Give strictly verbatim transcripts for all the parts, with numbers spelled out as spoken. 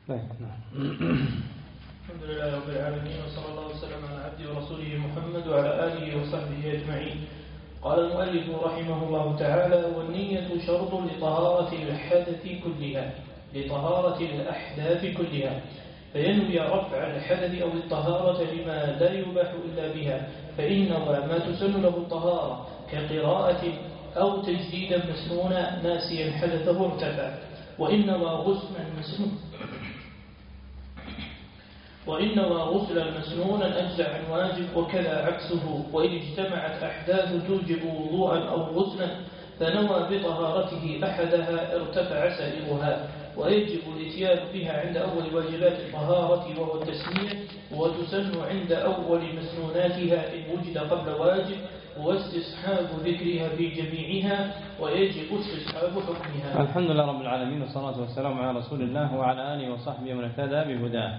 الحمد لله رب العالمين، وصلى الله وسلم على عبده ورسوله محمد وعلى آله وصحبه أجمعين. قال المؤلف رحمه الله تعالى: والنية شرط لطهارة الحدث كلها لطهارة الأحداث كلها، فينوي رفع الحدث أو الطهارة لما لا يباح إلا بها، فإن ما تسن له الطهارة كقراءة أو تجديدا مسنونا ناسيا حدثه ارتفع، وإنما غسلا مسنون وإنما غسلا مسنونا أجزع عن واجب، وكذا عكسه. وإن اجتمعت أحداث توجب وضوءا أو غسلا فنوى بطهارته أحدها ارتفع سائرها، ويجب الاتيان بها عند أول واجبات الطهارة وهو التسمية، وتسن عند أول مسنوناتها إن وجد قبل واجب، واستصحاب ذكرها في جميعها، ويجب استصحاب حكمها. الحمد لله رب العالمين، والصلاة والسلام على رسول الله وعلى آله وصحبه ومن اهتدى بهداه.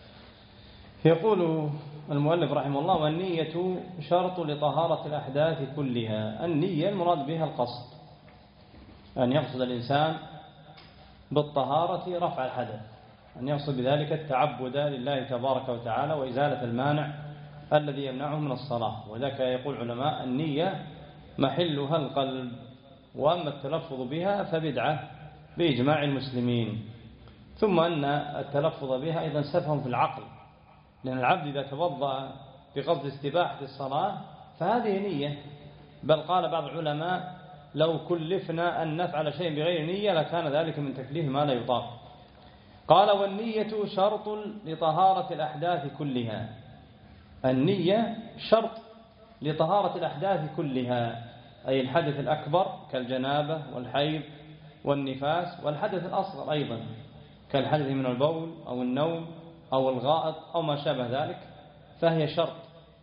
يقول المؤلف رحمه الله: والنية شرط لطهارة الأحداث كلها. النية المراد بها القصد، أن يقصد الإنسان بالطهارة رفع الحدث، أن يقصد بذلك التعبد لله تبارك وتعالى وإزالة المانع الذي يمنعه من الصلاة. وذلك يقول العلماء: النية محلها القلب، وأما التلفظ بها فبدعة بإجماع المسلمين. ثم أن التلفظ بها أيضا سفه في العقل، لأن العبد إذا توضأ بقصد استباحة الصلاة فهذه نية، بل قال بعض العلماء: لو كلفنا أن نفعل شيء بغير نية لكان ذلك من تكليف ما لا يطاق. قال: والنية شرط لطهارة الأحداث كلها. النية شرط لطهارة الأحداث كلها، أي الحدث الأكبر كالجنابة والحيض والنفاس، والحدث الأصغر أيضا كالحدث من البول أو النوم أو الغائط أو ما شابه ذلك، فهي شرط.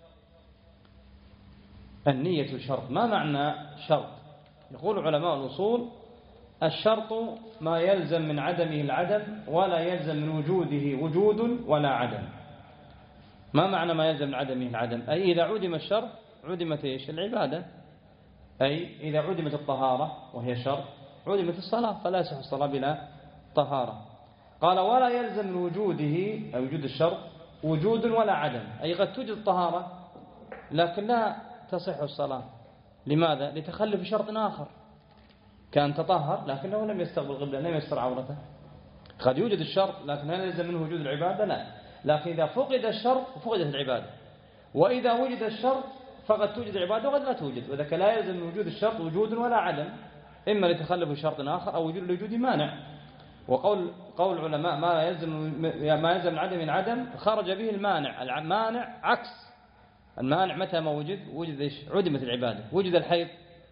النية شرط. ما معنى شرط؟ يقول علماء الأصول: الشرط ما يلزم من عدمه العدم ولا يلزم من وجوده وجود ولا عدم. ما معنى ما يلزم من عدمه العدم؟ أي إذا عدم الشرط عدمت إيش؟ العبادة. أي إذا عدمت الطهارة وهي شرط عدمت الصلاة، فلا يصح الصلاة بلا طهارة. قال: ولا يلزم من وجوده أي وجود الشرط وجود ولا عدم، أي قد توجد الطهارة لكن لا تصح الصلاة. لماذا؟ لتخلف شرط آخر، كان تطهر لكنه لم يستقبل القبلة، لم يستر عورته. قد يوجد الشرط لكن هل يلزم منه وجود العبادة؟ لا. لكن إذا فقد الشرط فقدت العبادة، وإذا وجد الشرط فقد توجد العبادة وقد لا توجد. وذلك لا يلزم من وجود الشرط وجود ولا عدم، إما لتخلف شرط آخر أو وجود لوجود مانع. وقول قول العلماء: ما يلزم ما يلزم من عدم عدم خرج به المانع. المانع عكس المانع، متى ما وجد وجد ايش؟ عدمت العبادة. وجد الحيض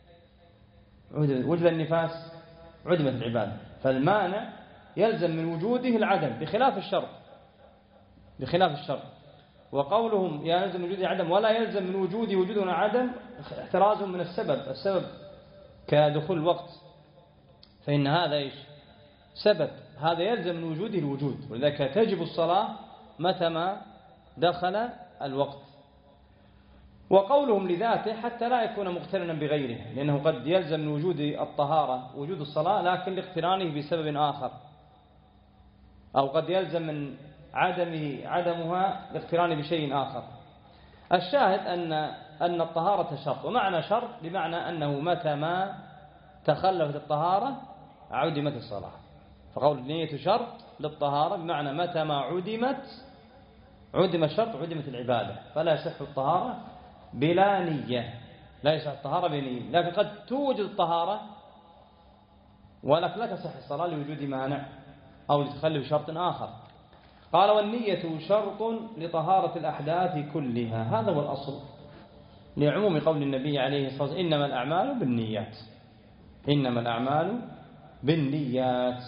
وجد, وجد النفاس عدمت العبادة. فالمانع يلزم من وجوده العدم بخلاف الشرط بخلاف الشرط وقولهم يلزم من وجوده عدم ولا يلزم من وجوده وجود عدم احتراز من السبب. السبب كدخول الوقت، فإن هذا ايش؟ سبب، هذا يلزم من وجوده الوجود، ولذلك تجب الصلاة متى ما دخل الوقت. وقولهم لذاته حتى لا يكون مقترنا بغيره، لأنه قد يلزم من وجود الطهارة وجود الصلاة لكن لاقترانه بسبب آخر، أو قد يلزم من عدم عدمها لاقترانه بشيء آخر. الشاهد أن أن الطهارة شرط، ومعنى شرط بمعنى أنه متى ما تخلفت الطهارة عدمت الصلاة. فقول النية شرط للطهارة بمعنى متى ما عدمت عدم الشرط عدمت العبادة، فلا يصح الطهارة بلا نية، لا يصح الطهارة بنية. لكن قد توجد الطهارة ولكن لا تصح الصلاة لوجود مانع أو لتخلف شرط آخر. قال: والنية شرط لطهارة الأحداث كلها. هذا هو الأصل لعموم قول النبي عليه الصلاة والسلام: إنما الأعمال بالنيات إنما الأعمال بالنيات.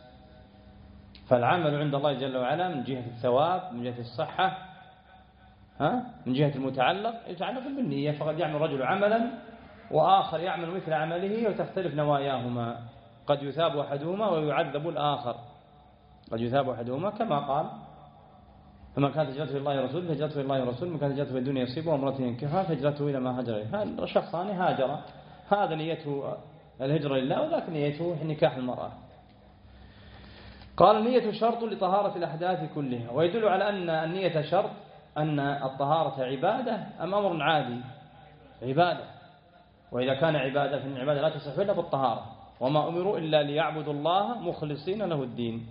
فالعمل عند الله جل وعلا من جهة الثواب، من جهة الصحة، ها من جهة المتعلق يتعلق بالنية. فقد يعمل رجل عملا وآخر يعمل مثل عمله وتختلف نواياهما، قد يثاب أحدهما ويعذب الآخر. قد يثاب أحدهما كما قال: فمن كانت هجرته الله ورسوله فهجرته الله ورسوله، من كانت هجرته في الدنيا يصيبها وامرأة ينكحها فهجرته إلى ما هاجر إليه. هذا شخصان هاجر، هذا نيته الهجرة لله وذاك نيته نكاح المرأة. قال النية شرط لطهارة الأحداث كلها، ويدل على أن النية شرط أن الطهارة عبادة أم أمر عادي؟ عبادة، وإذا كان عبادة فإن العبادة لا تصح إلا بالطهارة، وما أمروا إلا ليعبدوا الله مخلصين له الدين،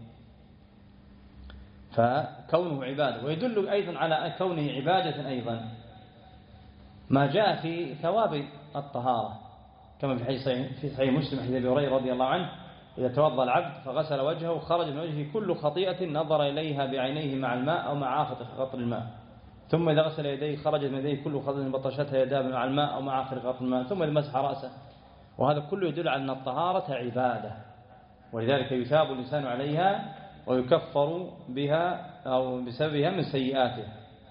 فكونه عبادة. ويدل أيضا على كونه عبادة أيضا ما جاء في ثواب الطهارة، كما في حديث في صحيح مسلم حديث أبي هريرة رضي الله عنه: إذا توضأ العبد فغسل وجهه خرج من وجهه كل خطيئة نظر إليها بعينيه مع الماء أو مع آخر قطر الماء، ثم إذا غسل يديه خرجت من يديه كل خطيئة بطشتها يداه مع الماء أو مع آخر قطر الماء، ثم إذا مسح رأسه. وهذا كله يدل على أن الطهارة عبادة، ولذلك يثاب الإنسان عليها ويكفر بها أو بسببها من سيئاته.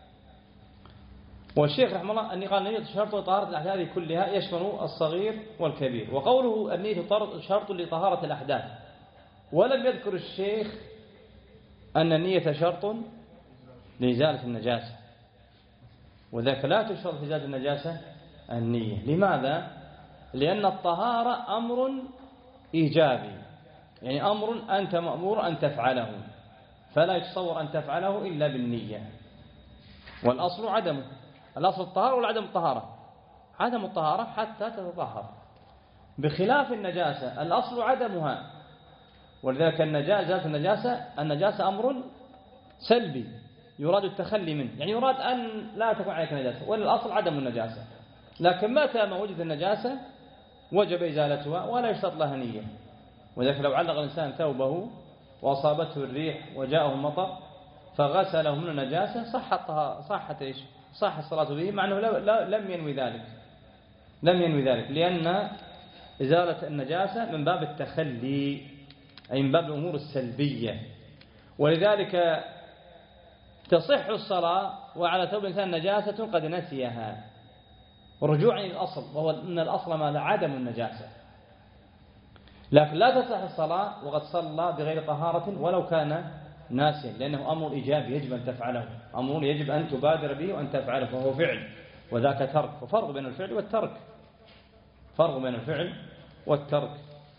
والشيخ رحمه الله أن قال النية شرط لطهارة الأحداث كلها يشمل الصغير والكبير. وقوله النية شرط لطهارة الأحداث، ولم يذكر الشيخ أن النية شرط لإزالة النجاسة، وذلك لا تشرط في إزالة النجاسة النية. لماذا؟ لأن الطهارة أمر إيجابي، يعني أمر أنت مأمور أن تفعله، فلا يتصور أن تفعله إلا بالنية، والأصل عدمه. الأصل الطهارة ولا عدم الطهارة؟ عدم الطهارة حتى تتطهر، بخلاف النجاسة الأصل عدمها. ولذلك النجاسة النجاسة النجاسة أمر سلبي يراد التخلي منه، يعني يراد أن لا تكون عليك نجاسة، والأصل عدم النجاسة. لكن متى ما وجد النجاسة وجب إزالتها ولا يشترط لها نية. وذلك لو علق الإنسان ثوبه وأصابته الريح وجاءه المطر فغسله من النجاسة صحت صحت إيش؟ صح الصلاة به، مع أنه لم ينوي ذلك، لم ينوي ذلك، لأن إزالة النجاسة من باب التخلي، أي من باب الأمور السلبية. ولذلك تصح الصلاة وعلى ثوب الإنسان نجاسة قد نسيها، ورجوعا إلى الأصل، وهو أن الأصل ما عدم النجاسة. لكن لا تصح الصلاة وقد صلى بغير طهارة ولو كان ناسيا، لأنه أمر إيجابي يجب أن تفعله، أمر يجب أن تبادر به وأن تفعله، فهو فعل وذاك ترك، وفرق بين الفعل والترك، فرق بين الفعل والترك.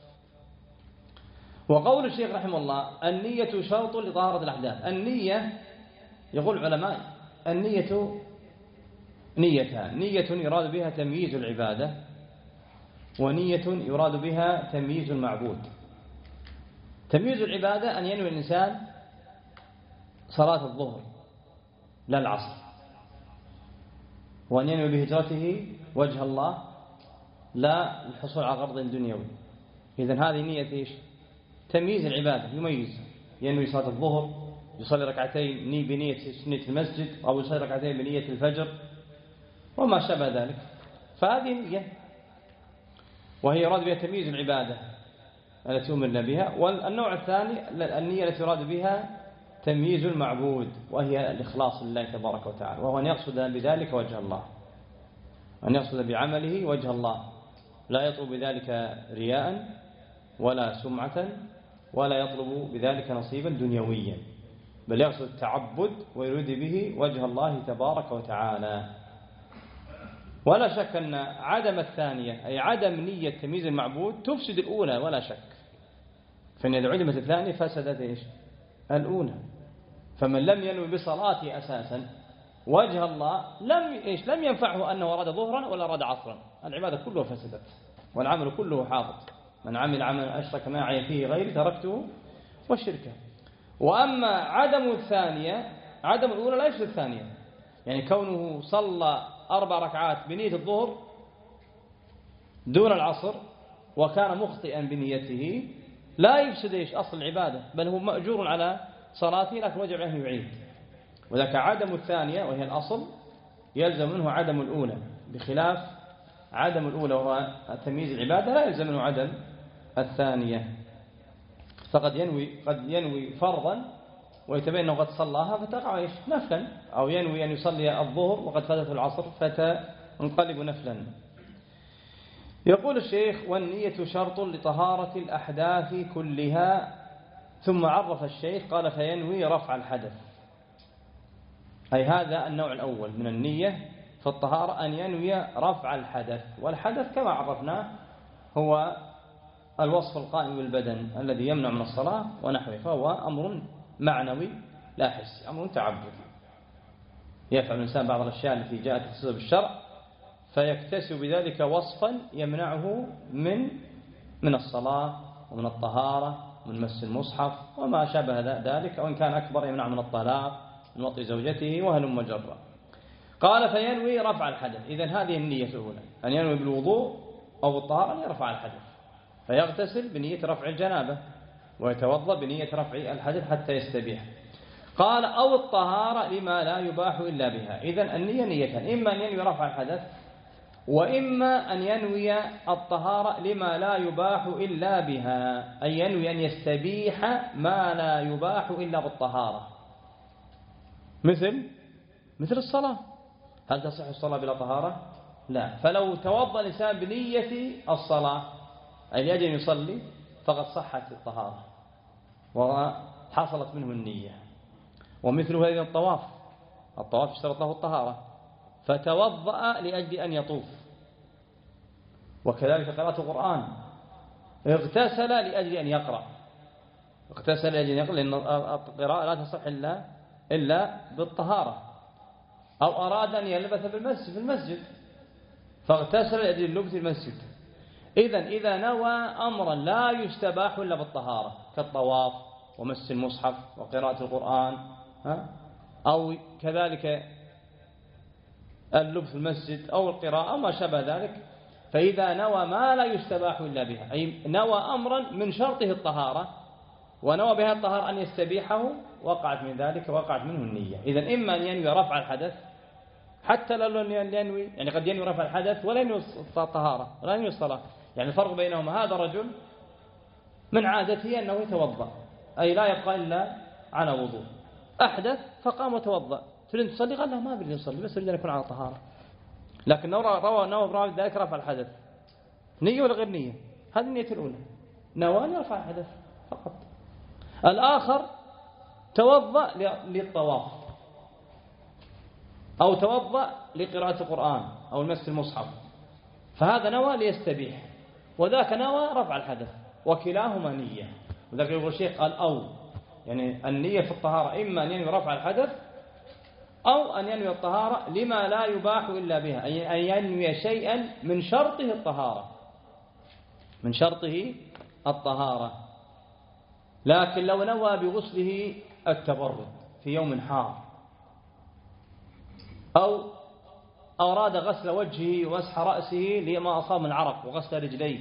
وقول الشيخ رحمه الله النية شرط لطهارة الأحداث. النية يقول العلماء النية نيتان: نية يراد بها تمييز العبادة، ونية يراد بها تمييز المعبود. تمييز العبادة أن ينوي الإنسان صلاة الظهر لا العصر، وأن ينوي بهجرته وجه الله لا الحصول على غرض دنيوي. إذن هذه نية إيش؟ تمييز العبادة، يميز، ينوي صلاة الظهر يصلي ركعتين ني بنية سنة المسجد، أو يصلي ركعتين بنية الفجر وما شابه ذلك، فهذه نية، وهي يراد بها تمييز العبادة التي أمرنا بها. والنوع الثاني النية التي يراد بها تمييز المعبود، وهي الإخلاص لله تبارك وتعالى، وهو أن يقصد بذلك وجه الله، أن يقصد بعمله وجه الله، لا يطلب بذلك رياء ولا سمعة ولا يطلب بذلك نصيبا دنيويا، بل يقصد التعبد ويريد به وجه الله تبارك وتعالى. ولا شك أن عدم الثانية أي عدم نية تمييز المعبود تفسد الأولى ولا شك، فإن إذا عدمت الثانية فسدت إيش؟ الأولى. فمن لم ينوي بصلاته أساسا وجه الله لم إيش؟ لم ينفعه أنه أراد ظهرا ولا أراد عصرا، العبادة كلها فسدت والعمل كله حاضر. من عمل عملا أشرك معي فيه غيري تركته والشركة. وأما عدم الثانية عدم الأولى لا يفسد الثانية، يعني كونه صلى أربع ركعات بنية الظهر دون العصر وكان مخطئا بنيته لا يفسد إيش؟ أصل العبادة، بل هو مأجور على صلاته، لكن وجب عليه يعيد. وذاك عدم الثانية وهي الأصل يلزم منه عدم الأولى، بخلاف عدم الأولى وهو تمييز العبادة لا يلزم منه عدم الثانية. فقد ينوي قد ينوي فرضا ويتبين أنه قد صلاها فتقع إيش؟ نفلا، أو ينوي أن يصلي الظهر وقد فاتته العصر فتنقلب نفلا. يقول الشيخ والنية شرط لطهارة الأحداث كلها. ثم عرف الشيخ قال فينوي رفع الحدث، أي هذا النوع الأول من النية في الطهارة، أن ينوي رفع الحدث. والحدث كما عرفناه هو الوصف القائم بالبدن الذي يمنع من الصلاة ونحوه، فهو أمر معنوي لا حسي، أمر تعبدي. يفعل الإنسان بعض الأشياء التي جاءت تخصصها بالشرع فيكتسب بذلك وصفا يمنعه من من الصلاة ومن الطهارة ومن مس المصحف وما شابه ذلك، وإن كان أكبر يمنع من الطلاق من وطئ زوجته وهلم جرا. قال فينوي رفع الحدث. إذن هذه النية الأولى، أن ينوي بالوضوء أو بالطهارة أن يرفع الحدث، فيغتسل بنية رفع الجنابة ويتوضأ بنية رفع الحدث حتى يستبيح. قال أو الطهارة لما لا يباح إلا بها. إذن النية نيتان، إما أن ينوي رفع الحدث وإما أن ينوي الطهارة لما لا يباح إلا بها، أي ينوي أن يستبيح ما لا يباح إلا بالطهارة، مثل مثل الصلاة. هل تصح الصلاة بلا طهارة؟ لا. فلو توضأ الإنسان بنية الصلاة أي لأجل أن يصلي فقد صحت الطهارة وحصلت منه النية. ومثل هذا الطواف، الطواف اشترط له الطهارة فتوضأ لأجل أن يطوف. وكذلك قراءة القرآن، اغتسل لأجل أن يقرأ، اغتسل لأجل أن يقرأ، لأن القراءة لا تصح إلا إلا بالطهارة. أو أراد أن يلبث بالمسجد في المسجد فاغتسل لأجل اللبث في المسجد. إذن إذا نوى أمرا لا يستباح إلا بالطهارة كالطواف ومس المصحف وقراءة القرآن أو كذلك اللبث في المسجد أو القراءة أو ما شابه ذلك، فإذا نوى ما لا يستباح إلا بها، أي نوى أمرا من شرطه الطهارة ونوى بها الطهارة أن يستبيحه، وقعت من ذلك وقعت منه النية. إذن إما أن ينوي رفع الحدث حتى لو ينوي، يعني قد ينوي رفع الحدث ولا ينوي الطهارة ولا ينوي الصلاة. يعني الفرق بينهما، هذا رجل من عادته أنه يتوضأ أي لا يبقى إلا على وضوء، أحدث فقام وتوضأ، تريد تصلي؟ قال له ما أريد أصلي بس أريد أن يكون على طهارة. لكن نوى روى نوى ذلك رفع الحدث، نية ولا غير نية؟ هذه النية الأولى، نوى أن يرفع الحدث فقط. الآخر توضأ للطواف أو توضأ لقراءة القرآن أو المس المصحف، فهذا نوى ليستبيح وذاك نوى رفع الحدث، وكلاهما نية. وذاك يقول الشيخ قال أو، يعني النية في الطهارة إما أن ينوي رفع الحدث أو أن ينوي الطهارة لما لا يباح إلا بها، أي أن ينوي شيئا من شرطه الطهارة، من شرطه الطهارة. لكن لو نوى بغسله التبرد في يوم حار أو أراد غسل وجهه ومسح رأسه لما أصاب من عرق وغسل رجليه،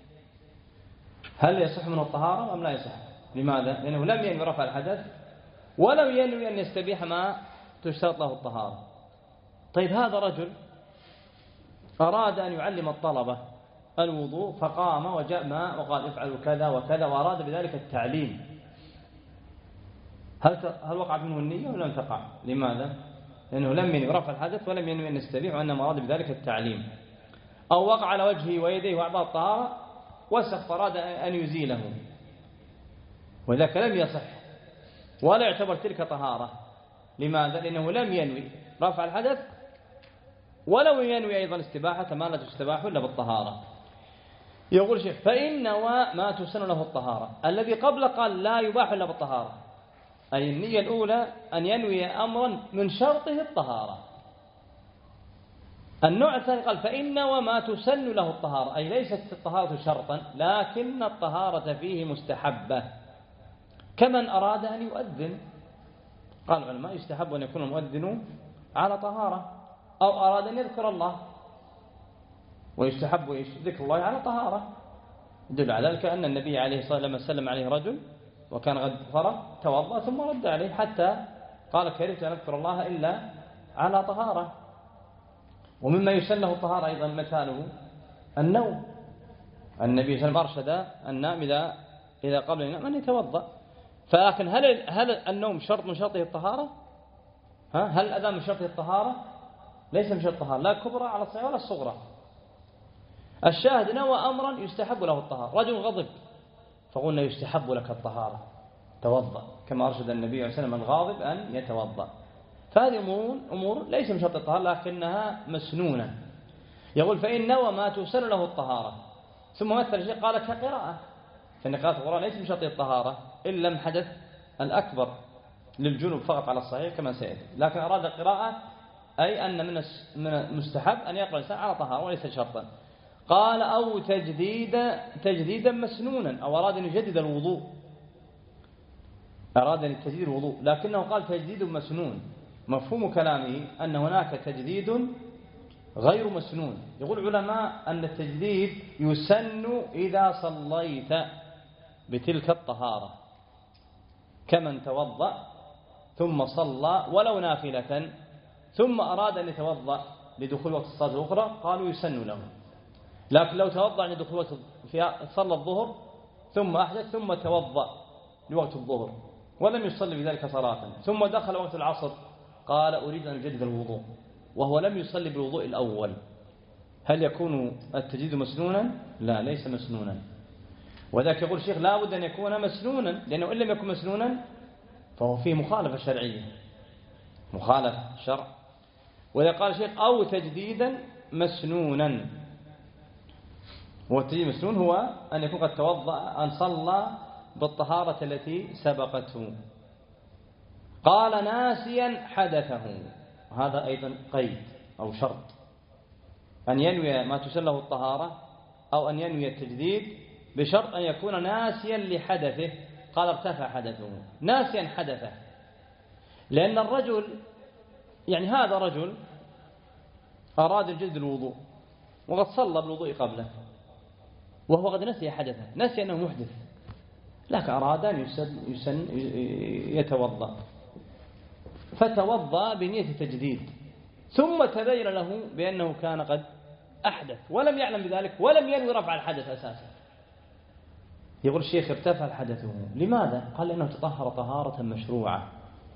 هل يصح منه الطهارة أم لا يصح؟ لماذا؟ لأنه لم ينوي رفع الحدث ولم ينوي أن يستبيح ما تشترط له الطهارة. طيب هذا رجل أراد أن يعلم الطلبة الوضوء فقام وجاء ماء وقال افعلوا كذا وكذا وأراد بذلك التعليم، هل هل وقعت منه النية ولا لم تقع؟ لماذا؟ لأنه لم ينوي رفع الحدث ولم ينوي أن يستبيح، وأنما أراد بذلك التعليم. أو وقع على وجهه ويديه وأعضاء الطهارة وسخ فأراد أن يزيله، وذاك لم يصح ولا يعتبر تلك طهارة. لماذا؟ لأنه لم ينوي رفع الحدث ولو ينوي أيضا استباحة ما لا تستباح إلا بالطهارة. يقول الشيخ فإن نوى ما تسن له الطهارة. الذي قبل قال لا يباح إلا بالطهارة، أي النية الأولى أن ينوي أمرا من شرطه الطهارة. النوع الثاني قال فإن نوى ما تسن له الطهارة، أي ليست الطهارة شرطا لكن الطهارة فيه مستحبة، كمن أراد أن يؤذن. قال العلماء يستحب أن يكون المؤذن على طهارة، أو أراد أن يذكر الله ويستحب ذكر الله على طهارة. يدل على ذلك أن النبي عليه الصلاة والسلام لما سلم عليه رجل وكان قد فرغ توضأ ثم رد عليه حتى قال كرهت أن أذكر الله إلا على طهارة. ومما يسن له الطهارة أيضا مثاله النوم. النبي صلى الله عليه وسلم أرشد النائم إذا إذا قبل ينام أن يتوضأ. فلكن هل هل النوم شرط من شرطه الطهارة؟ ها هل الأذان من شرطه الطهارة؟ ليس من شرط الطهارة، لا كبرى على الصغيرة ولا الصغرى. الشاهد نوى أمرا يستحب له الطهارة. رجل غضب فقلنا يستحب لك الطهارة، توضأ كما أرشد النبي عليه الصلاة والسلام الغاضب أن يتوضأ. فهذه أمور أمور ليس من شرط الطهارة لكنها مسنونة. يقول فإن نوى ما تسن له الطهارة، ثم مثل شيء قال كقراءة، فإن قراءة القرآن ليس بشرط الطهارة إلا لم حدث الأكبر للجنوب فقط على الصحيح كما سيأتي، لكن أراد القراءة أي أن من المستحب أن يقرأ الإنسان على طهارة وليس شرطا. قال أو تجديد تجديدا مسنونا، أو أراد أن يجدد الوضوء، أراد أن تجديد الوضوء لكنه قال تجديد مسنون. مفهوم كلامه أن هناك تجديد غير مسنون. يقول العلماء أن التجديد يسن إذا صليت بتلك الطهارة، كمن توضأ ثم صلى ولو نافلة ثم أراد أن يتوضأ لدخول وقت الصلاة الأخرى قالوا يسن له. لكن لو توضأ لدخول وقت صلى الظهر ثم أحدث ثم توضأ لوقت الظهر ولم يصلي بذلك صلاة ثم دخل وقت العصر قال أريد أن أجدد الوضوء وهو لم يصلي بالوضوء الأول، هل يكون التجديد مسنونا؟ لا، ليس مسنونا. وذلك يقول الشيخ لا بد أن يكون مسنونا، لأنه إن لم يكن مسنونا فهو فيه مخالفة شرعية، مخالفة شرع. وإذا قال الشيخ أو تجديدا مسنونا، والتجديد مسنون هو أن يكون قد توضأ أن صلى بالطهارة التي سبقته. قال ناسيا حدثه، هذا أيضا قيد أو شرط، أن ينوي ما تسن له الطهارة أو أن ينوي التجديد بشرط أن يكون ناسيا لحدثه. قال ارتفع حدثه، ناسيا حدثه، لأن الرجل يعني هذا رجل أراد الجدد الوضوء وقد صلى بالوضوء قبله وهو قد نسي حدثه، نسي أنه محدث، لكن أراد أن يسن يسن يتوضأ فتوضأ بنية تجديد، ثم تبين له بأنه كان قد أحدث ولم يعلم بذلك ولم ينوي رفع الحدث أساسا. يقول الشيخ ارتفع حدثه، لماذا؟ قال لأنه تطهر طهارة مشروعة،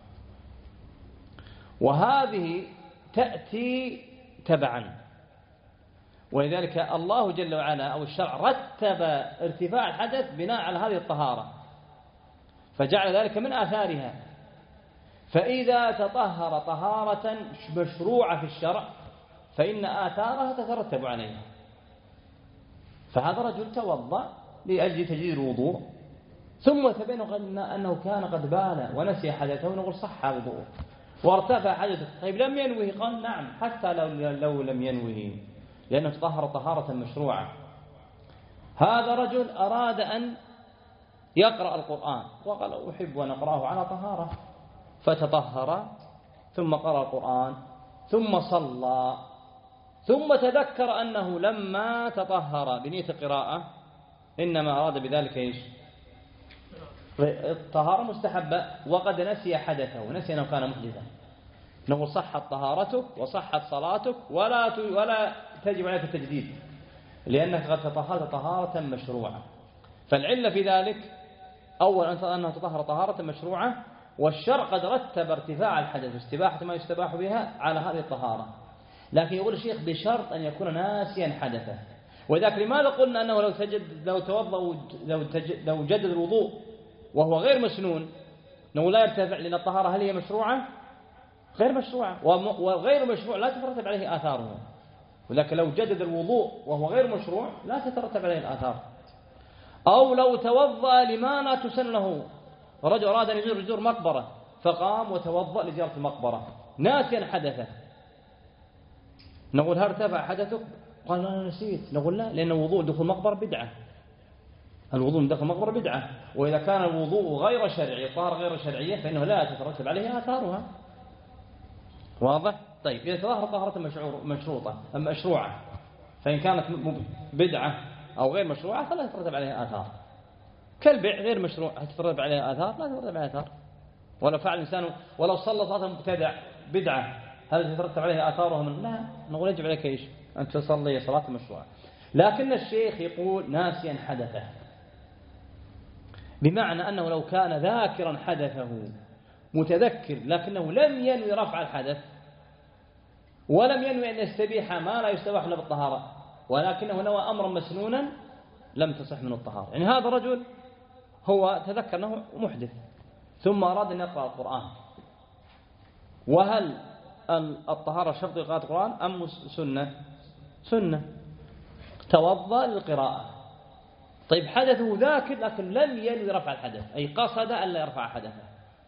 وهذه تأتي تبعا، ولذلك الله جل وعلا أو الشرع رتب ارتفاع الحدث بناء على هذه الطهارة فجعل ذلك من آثارها. فإذا تطهر طهارة مشروعة في الشرع فإن آثارها تترتب عليها. فهذا رجل توضأ لأجل تجديد الوضوء ثم تبين أنه كان قد بال ونسي حدثه، نقول صح وضوءه وارتفع حدثه. طيب لم ينوه؟ قال نعم حتى لو, لو لم ينوه، لأنه تطهر طهارة مشروعة. هذا رجل أراد أن يقرأ القرآن وقال أحب أن أقرأه على طهارة، فتطهر ثم قرأ القرآن ثم صلى، ثم تذكر أنه لما تطهر بنية القراءة إنما أراد بذلك إيش؟ الطهارة مستحبة وقد نسي حدثه، نسي أنه كان محدثا، نقول صحت طهارتك وصحت صلاتك ولا ولا تجب عليك التجديد، لأنك قد تطهرت طهارة مشروعة. فالعلة في ذلك أولا أنه تطهر طهارة مشروعة، والشرع قد رتب ارتفاع الحدث واستباحة ما يستباح بها على هذه الطهارة، لكن يقول الشيخ بشرط أن يكون ناسيا حدثه. وذلك لماذا قلنا أنه لو تجد لو توضأ لو, لو جدد الوضوء وهو غير مسنون أنه لا يرتفع، لأن الطهارة هل هي مشروعة؟ غير مشروعة، وغير مشروع لا تترتب عليه آثاره. ولكن لو جدد الوضوء وهو غير مشروع لا تترتب عليه الآثار. أو لو توضأ لما لا تسن له، رجل أراد أن يزور مقبرة فقام وتوضأ لزيارة المقبرة ناسيا حدثه، نقول هل ارتفع حدثك؟ قال أنا نسيت، نقول لا، لأن الوضوء دخول المقبرة بدعة، الوضوء من داخل المقبرة بدعة، وإذا كان الوضوء غير شرعي طهارة غير شرعية فإنه لا تترتب عليه آثارها. واضح؟ طيب إذا تظاهر طهارة مشروطة أم مشروعة، فإن كانت بدعة أو غير مشروعة فلا تترتب عليها آثار. كالبيع غير مشروع تترتب عليها آثار؟ لا تترتب عليها آثار. ولو فعل الإنسان ولو صلى صلاة مبتدع بدعة هل تترتب عليها آثارها؟ من لا، نقول يجب عليك إيش؟ أن تصلي صلاة مشروعة. لكن الشيخ يقول ناسيا حدثه، بمعنى أنه لو كان ذاكرا حدثه متذكر لكنه لم ينوي رفع الحدث ولم ينوي أن يستبيح ما لا يستباح له بالطهارة، ولكنه نوى أمرا مسنونا لم تصح من الطهارة. يعني هذا رجل هو تذكر أنه محدث ثم أراد أن يقرأ القرآن، وهل الطهارة شرط لقراءة القرآن أم سنة؟ سنة. توضأ للقراءة طيب حدثه ذاكر لكن لم ينوي رفع الحدث، أي قصد أن لا يرفع حدثه،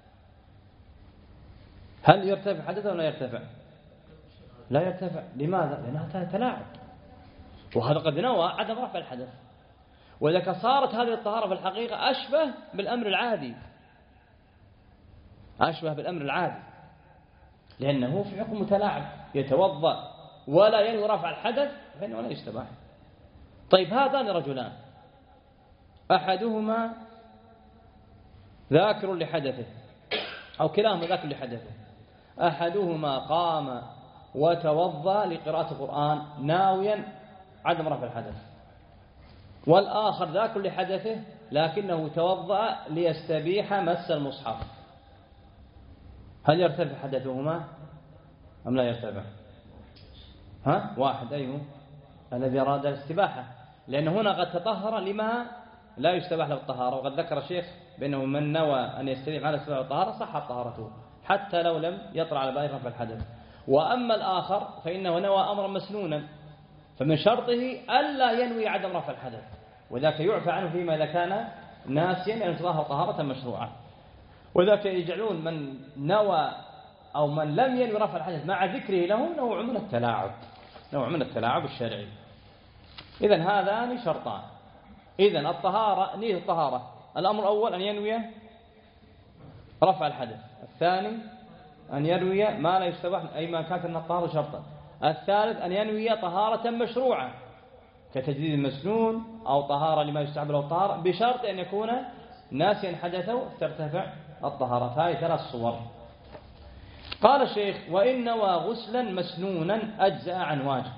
هل يرتفع حدثه ولا يرتفع؟ لا يرتفع. لماذا؟ لأنها تلاعب، وهذا قد نوى عدم رفع الحدث. وإذا صارت هذه الطهارة في الحقيقة أشبه بالأمر العادي، أشبه بالأمر العادي، لأنه في حكم متلاعب يتوضأ ولا ينوي رفع الحدث فإنه لا يستباح. طيب هذان رجلان، أحدهما ذاكر لحدثه أو كلاهما ذاكر لحدثه، أحدهما قام وتوضأ لقراءة القرآن ناويا عدم رفع الحدث، والآخر ذاكر لحدثه لكنه توضأ ليستبيح مس المصحف، هل يرتفع حدثهما أم لا يرتفع؟ ها؟ واحد أيه الذي أراد الاستباحة، لأن هنا قد تطهر لما لا يستباح له الطهارة، وقد ذكر الشيخ بأنه من نوى أن يستبيح على استباح الطهارة صحت طهارته حتى لو لم يطرأ على باله رفع الحدث. وأما الآخر فإنه نوى أمرا مسنونا، فمن شرطه ألا ينوي عدم رفع الحدث، وذاك يعفى عنه فيما إذا كان ناسيا أن يتظاهر طهارة مشروعة. وذاك يجعلون من نوى أو من لم ينوي رفع الحدث مع ذكره له نوع من التلاعب، نوع من التلاعب الشرعي. إذن هذان شرطان. إذن الطهارة، نية الطهارة، الأمر الأول أن ينوي رفع الحدث، الثاني أن ينوي ما لا يستباح أي ما كانت من الطهارة شرطا، الثالث أن ينوي طهارة مشروعة كتجديد المسنون أو طهارة لما يستحب له الطهارة، بشرط أن يكون ناسيا حدثه ترتفع الطهارة. هذه ثلاث صور. قال الشيخ: وإن نوى غسلا مسنونا أجزأ عن واجب.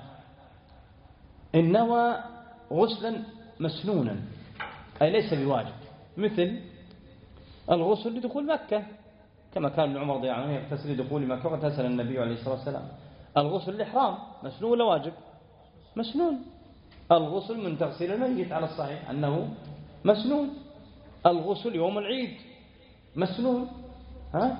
إن نوى غسلا مسنونا أي ليس بواجب، مثل الغسل لدخول مكة، كما كان ابن عمر رضي الله عنه يغتسل لدخول مكة واغتسل النبي عليه الصلاة والسلام. الغسل الإحرام مسنون ولا واجب؟ مسنون. الغسل من تغسيل الميت على الصحيح أنه مسنون. الغسل يوم العيد مسنون. ها؟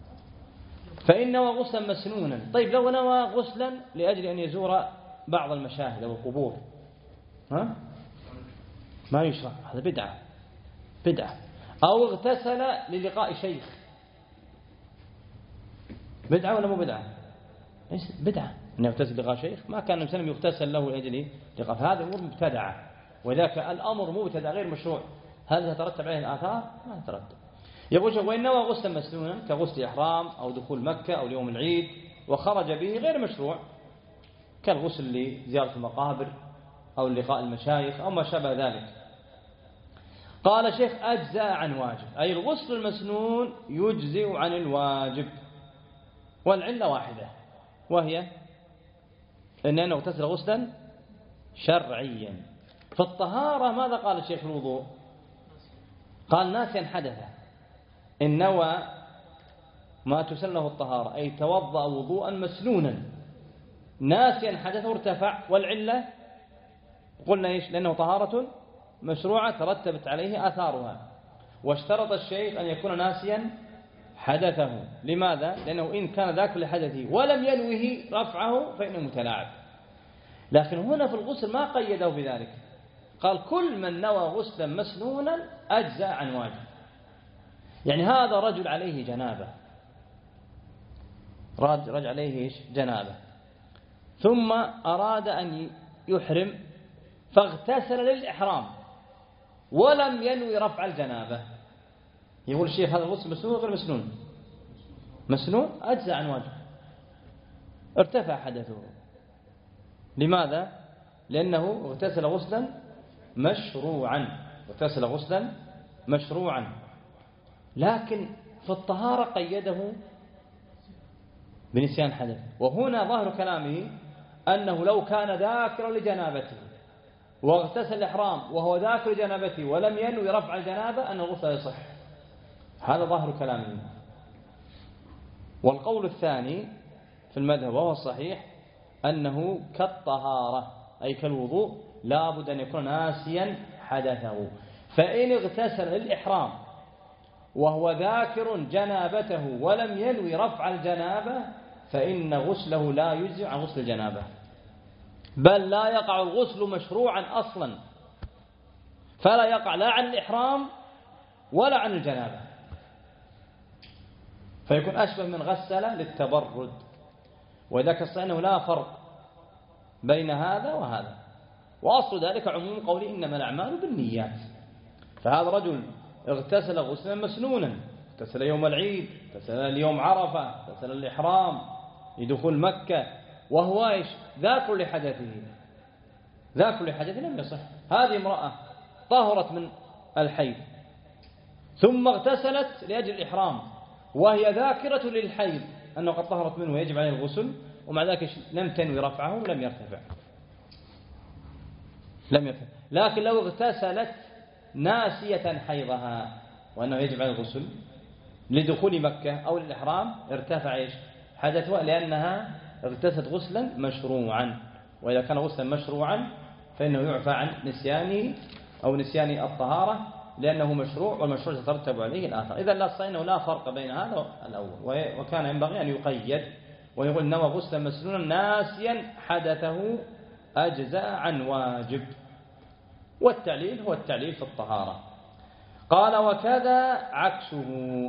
فإن نوى غسلا مسنونا. طيب لو نوى غسلا لأجل أن يزور بعض المشاهد أو القبور، ها؟ ما يشرع، هذا بدعة بدعة. أو اغتسل للقاء شيخ، بدعة ولا مو بدعة؟ بدعة أن يغتسل لقاء شيخ، ما كان النبي صلى الله عليه وسلم يغتسل له لأجل لقاء، هذا أمور مبتدعة، وذاك الأمر مبتدع غير مشروع. هل تترتب عليه الآثار؟ ما تترتب. يقول: وإن نوى غسلا مسنونا كغسل إحرام أو دخول مكة أو يوم العيد وخرج به غير مشروع، كالغسل لزيارة المقابر أو لقاء المشايخ أو ما شابه ذلك. قال الشيخ: أجزاء عن واجب، أي الغسل المسنون يجزئ عن الواجب، والعلة واحدة، وهي أنه اغتسل غسلا شرعيا. في الطهارة ماذا قال الشيخ في الوضوء؟ قال: ناسيا حدثه، إن نوى ما تسن له الطهارة، أي توضأ وضوءا مسنونا ناسيا حدثه ارتفع. والعلة قلنا إيش؟ لأنه طهارة مشروعة ترتبت عليه آثارها. واشترط الشيخ أن يكون ناسيا حدثه. لماذا؟ لأنه إن كان ذاك لحدثه ولم ينوه رفعه فإنه متلاعب. لكن هنا في الغسل ما قيده بذلك، قال: كل من نوى غسلا مسنونا أجزأ عن واجب. يعني هذا رجل عليه جنابة، رجل عليه إيش؟ جنابة، ثم أراد أن يحرم فاغتسل للإحرام ولم ينوي رفع الجنابة. يقول الشيخ: هذا الغسل مسنون غير مسنون؟ مسنون، أجزأ عن واجب، ارتفع حدثه. لماذا؟ لأنه اغتسل غسلا مشروعا، اغتسل غسلا مشروعا. لكن في الطهارة قيده بنسيان حدث. وهنا ظاهر كلامه أنه لو كان ذاكرا لجنابته واغتسل الإحرام وهو ذاكر لجنابته ولم ينوي رفع الجنابة أن الغسل يصح. هذا ظاهر كلامه. والقول الثاني في المذهب وهو الصحيح أنه كالطهارة، أي كالوضوء، لا بد أن يكون ناسيا حدثه. فإن اغتسل للإحرام وهو ذاكر جنابته ولم ينوي رفع الجنابة فإن غسله لا يجزئ عن غسل الجنابة، بل لا يقع الغسل مشروعا أصلا. فلا يقع لا عن الإحرام ولا عن الجنابة، فيكون أشبه من غسل للتبرد. وإذا كالصينه لا فرق بين هذا وهذا، وأصل ذلك عموم قوله إنما الأعمال بالنيات. فهذا رجل اغتسل غسلا مسنونا، اغتسل يوم العيد، اغتسل اليوم عرفة، اغتسل الإحرام لدخول مكة، وهو إيش؟ ذاكر لحدثه، ذاكر لحدثه لم يصح. هذه امرأة طهرت من الحيض ثم اغتسلت لأجل الإحرام وهي ذاكرة للحيض أنه قد طهرت منه ويجب عليه الغسل، ومع ذلك لم تنوي رفعه ولم يرتفع، لم يرتفع. لكن لو اغتسلت ناسية حيضها وأنه يجب عليه الغسل لدخول مكة أو للإحرام ارتفع إيش؟ حدثها، لأنها اغتسلت غسلا مشروعا، وإذا كان غسلا مشروعا فإنه يعفى عن نسيانه أو نسيان الطهارة، لأنه مشروع والمشروع تترتب عليه الآثار. إذا لا صينه لا فرق بين هذا والأول، وكان ينبغي أن يقيد ويقول نوى غسلا مسنونا ناسيا حدثه أجزاء عن واجب، والتعليل هو التعليل في الطهارة. قال وكذا عكسه،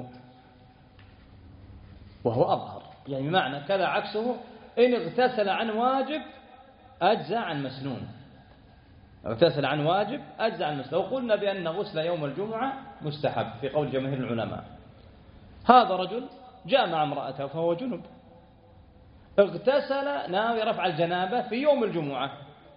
وهو أظهر، يعني معنى كذا عكسه إن اغتسل عن واجب أجزاء عن مسنون، اغتسل عن واجب أجزاء عن مسنون. وقلنا بأن غسل يوم الجمعة مستحب في قول جماهير العلماء. هذا رجل جاء مع امرأته فهو جنب، اغتسل ناوي رفع الجنابة في يوم الجمعة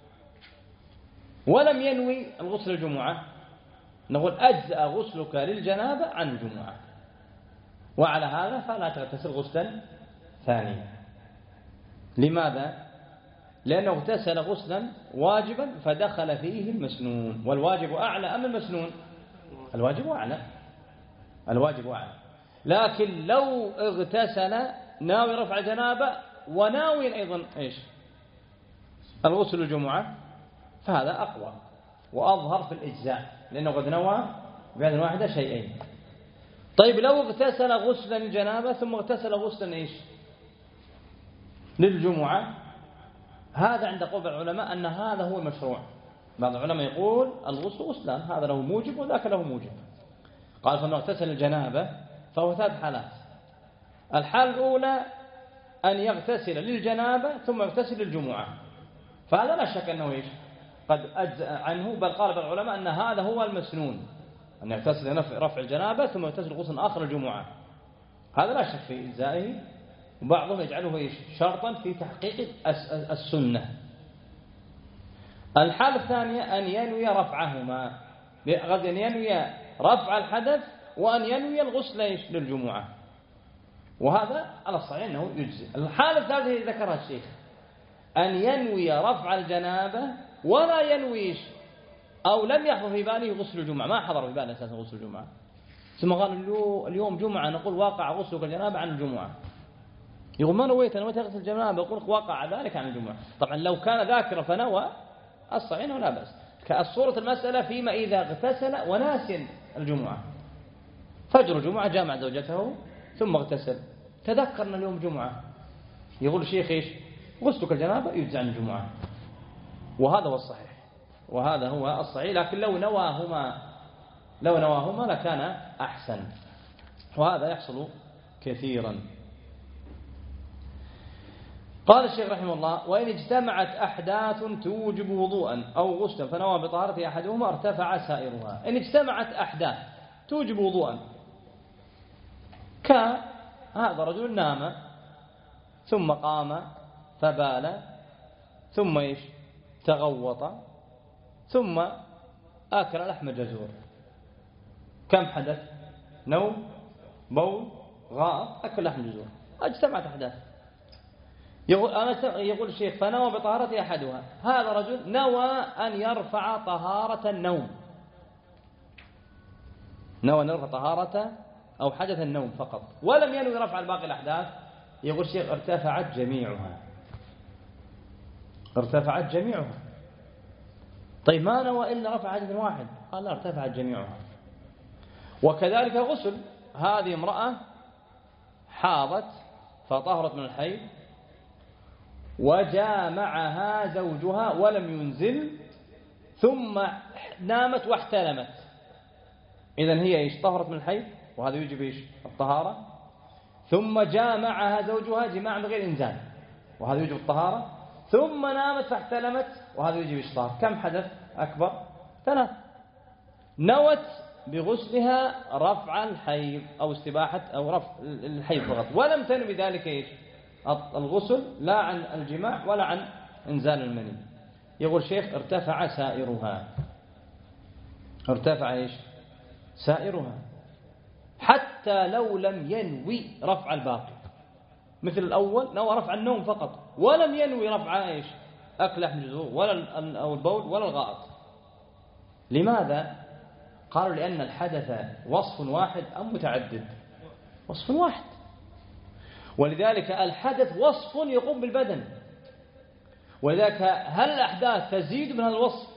ولم ينوي الغسل الجمعة، نقول أجزأ غسلك للجنابة عن الجمعة، وعلى هذا فلا تغتسل غسلا ثانيا. لماذا؟ لأنه اغتسل غسلا واجبا فدخل فيه المسنون، والواجب أعلى أم المسنون؟ الواجب أعلى، الواجب أعلى. لكن لو اغتسل ناوي رفع جنابة وناوي أيضا إيش؟ الغسل الجمعة، فهذا أقوى وأظهر في الإجزاء، لأنه قد نوى بهذه واحدة شيئين. طيب لو اغتسل غسلا الجنابة ثم اغتسل غسلا إيش؟ للجمعة، هذا عند قول العلماء أن هذا هو المشروع. بعض العلماء يقول الغسل غسلان، هذا له موجب وذاك له موجب. قال فمن اغتسل الجنابة فهو ثلاث حالات. الحالة الأولى أن يغتسل للجنابة ثم يغتسل للجمعة، فهذا لا شك أنه إيش؟ قد أجزأ عنه، بل قال بعض العلماء أن هذا هو المسنون، أن يغتسل لرفع الجنابة ثم يغتسل غسل آخر الجمعة، هذا لا شك في إجزائه. وبعضهم يجعله إيش؟ شرطا في تحقيق السنة. الحالة الثانية أن ينوي رفعهما، قد أن ينوي رفع الحدث وأن ينوي الغسل إيش؟ للجمعة، وهذا على الصحيح أنه يجزي. الحالة الثالثة ذكرها الشيخ أن ينوي رفع الجنابة ولا ينويش أو لم يحضر في باله غسل الجمعة، ما حضر في باله أساسا غسل الجمعة، ثم قال اليوم جمعة، نقول واقع غسلك الجنابة عن الجمعة، يقول ما نويت أنا نويت غسل الجنابة، يقول واقع ذلك عن الجمعة. طبعا لو كان ذاكرا فنوى الصحيح ولا بأس. كالصورة المسألة فيما إذا اغتسل وناسي الجمعة، فجر جمعة جامع زوجته ثم اغتسل، تذكرنا اليوم جمعة، يقول الشيخ إيش؟ غسلك الجنابة يجزي عن الجمعة، وهذا هو الصحيح، وهذا هو الصحيح. لكن لو نواهما لو نواهما لكان أحسن، وهذا يحصل كثيرا. قال الشيخ رحمه الله وإن اجتمعت أحداث توجب وضوءا أو غسلا فنوى بطهارة أحدهما ارتفع سائرها. إن اجتمعت أحداث توجب وضوءا، كهذا رجل نام ثم قام فبال ثم إيش؟ تغوط ثم آكل لحم جزور، كم حدث؟ نوم، بول، غائط، أكل لحم جزور، اجتمعت أحداث. يقول, يقول الشيخ فنوى بطهارة أحدها، هذا رجل نوى أن يرفع طهارة النوم، نوى أن يرفع طهارة أو حدث النوم فقط ولم ينوي رفع الباقي الأحداث، يقول الشيخ ارتفعت جميعها، ارتفعت جميعها. طيب ما نوى إلا رفع حدث واحد، قال لا ارتفعت جميعها. وكذلك غسل، هذه امرأة حاضت فطهرت من الحيض وجامعها زوجها ولم ينزل ثم نامت واحتلمت، إذن هي إيش؟ طهرت من الحيض، وهذا يجب إيش؟ الطهارة. ثم جامعها زوجها جماع بغير إنزال، وهذا يجب الطهارة. ثم نامت فاحتلمت، وهذا يجب إيش؟ الطهارة. كم حدث أكبر؟ ثلاث. نوت بغسلها رفع الحيض أو استباحة أو رفع الحيض فقط، ولم تنوي بذلك إيش؟ الغسل، لا عن الجماع ولا عن إنزال المني. يقول الشيخ ارتفع سائرها، ارتفع إيش؟ سائرها، حتى لو لم ينوي رفع الباقي. مثل الأول نوى رفع النوم فقط، ولم ينوي رفع إيش؟ أكل لحم الجزور ولا أو البول ولا الغائط. لماذا؟ قالوا لأن الحدث وصف واحد أم متعدد؟ وصف واحد، ولذلك الحدث وصف يقوم بالبدن، ولذلك هل الأحداث تزيد من هذا الوصف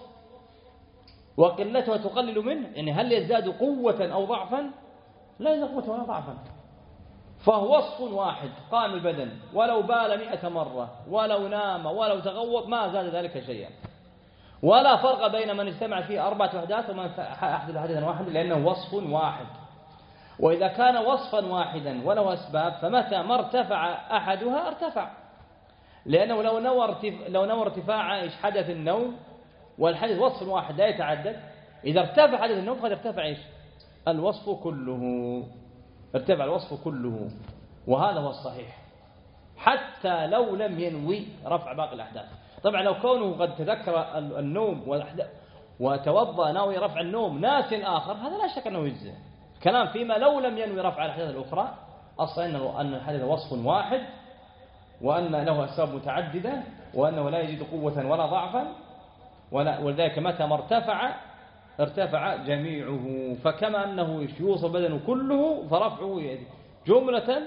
وقلتها تقلل منه؟ يعني هل يزداد قوة أو ضعفا؟ لا يزداد قوة ولا ضعفا، فهو وصف واحد قام البدن، ولو بال مئة مرة ولو نام ولو تغوط ما زاد ذلك شيئا. ولا فرق بين من اجتمع فيه أربعة أحداث ومن أحدث حدثا واحدا، لأنه وصف واحد. وإذا كان وصفا واحدا وله أسباب، فمتى ما ارتفع أحدها ارتفع، لأنه لو نوى ارتفاع, لو نوى ارتفاع إيش؟ حدث النوم، والحدث وصف واحد لا يتعدد، إذا ارتفع حدث النوم فقد ارتفع إيش؟ الوصف كله، ارتفع الوصف كله، وهذا هو الصحيح، حتى لو لم ينوي رفع باقي الأحداث. طبعا لو كونه قد تذكر النوم وتوضأ ناوي رفع النوم ناس آخر، هذا لا شك أنه يجزئ. كلام فيما لو لم ينوي رفع الأحداث الأخرى، أصلا أن الحدث وصف واحد، وأن له أسباب متعددة، وأنه لا يزيد قوة ولا ضعفا، ولذلك متى ما ارتفع ارتفع جميعه. فكما أنه يوصف البدن كله، فرفعه جملة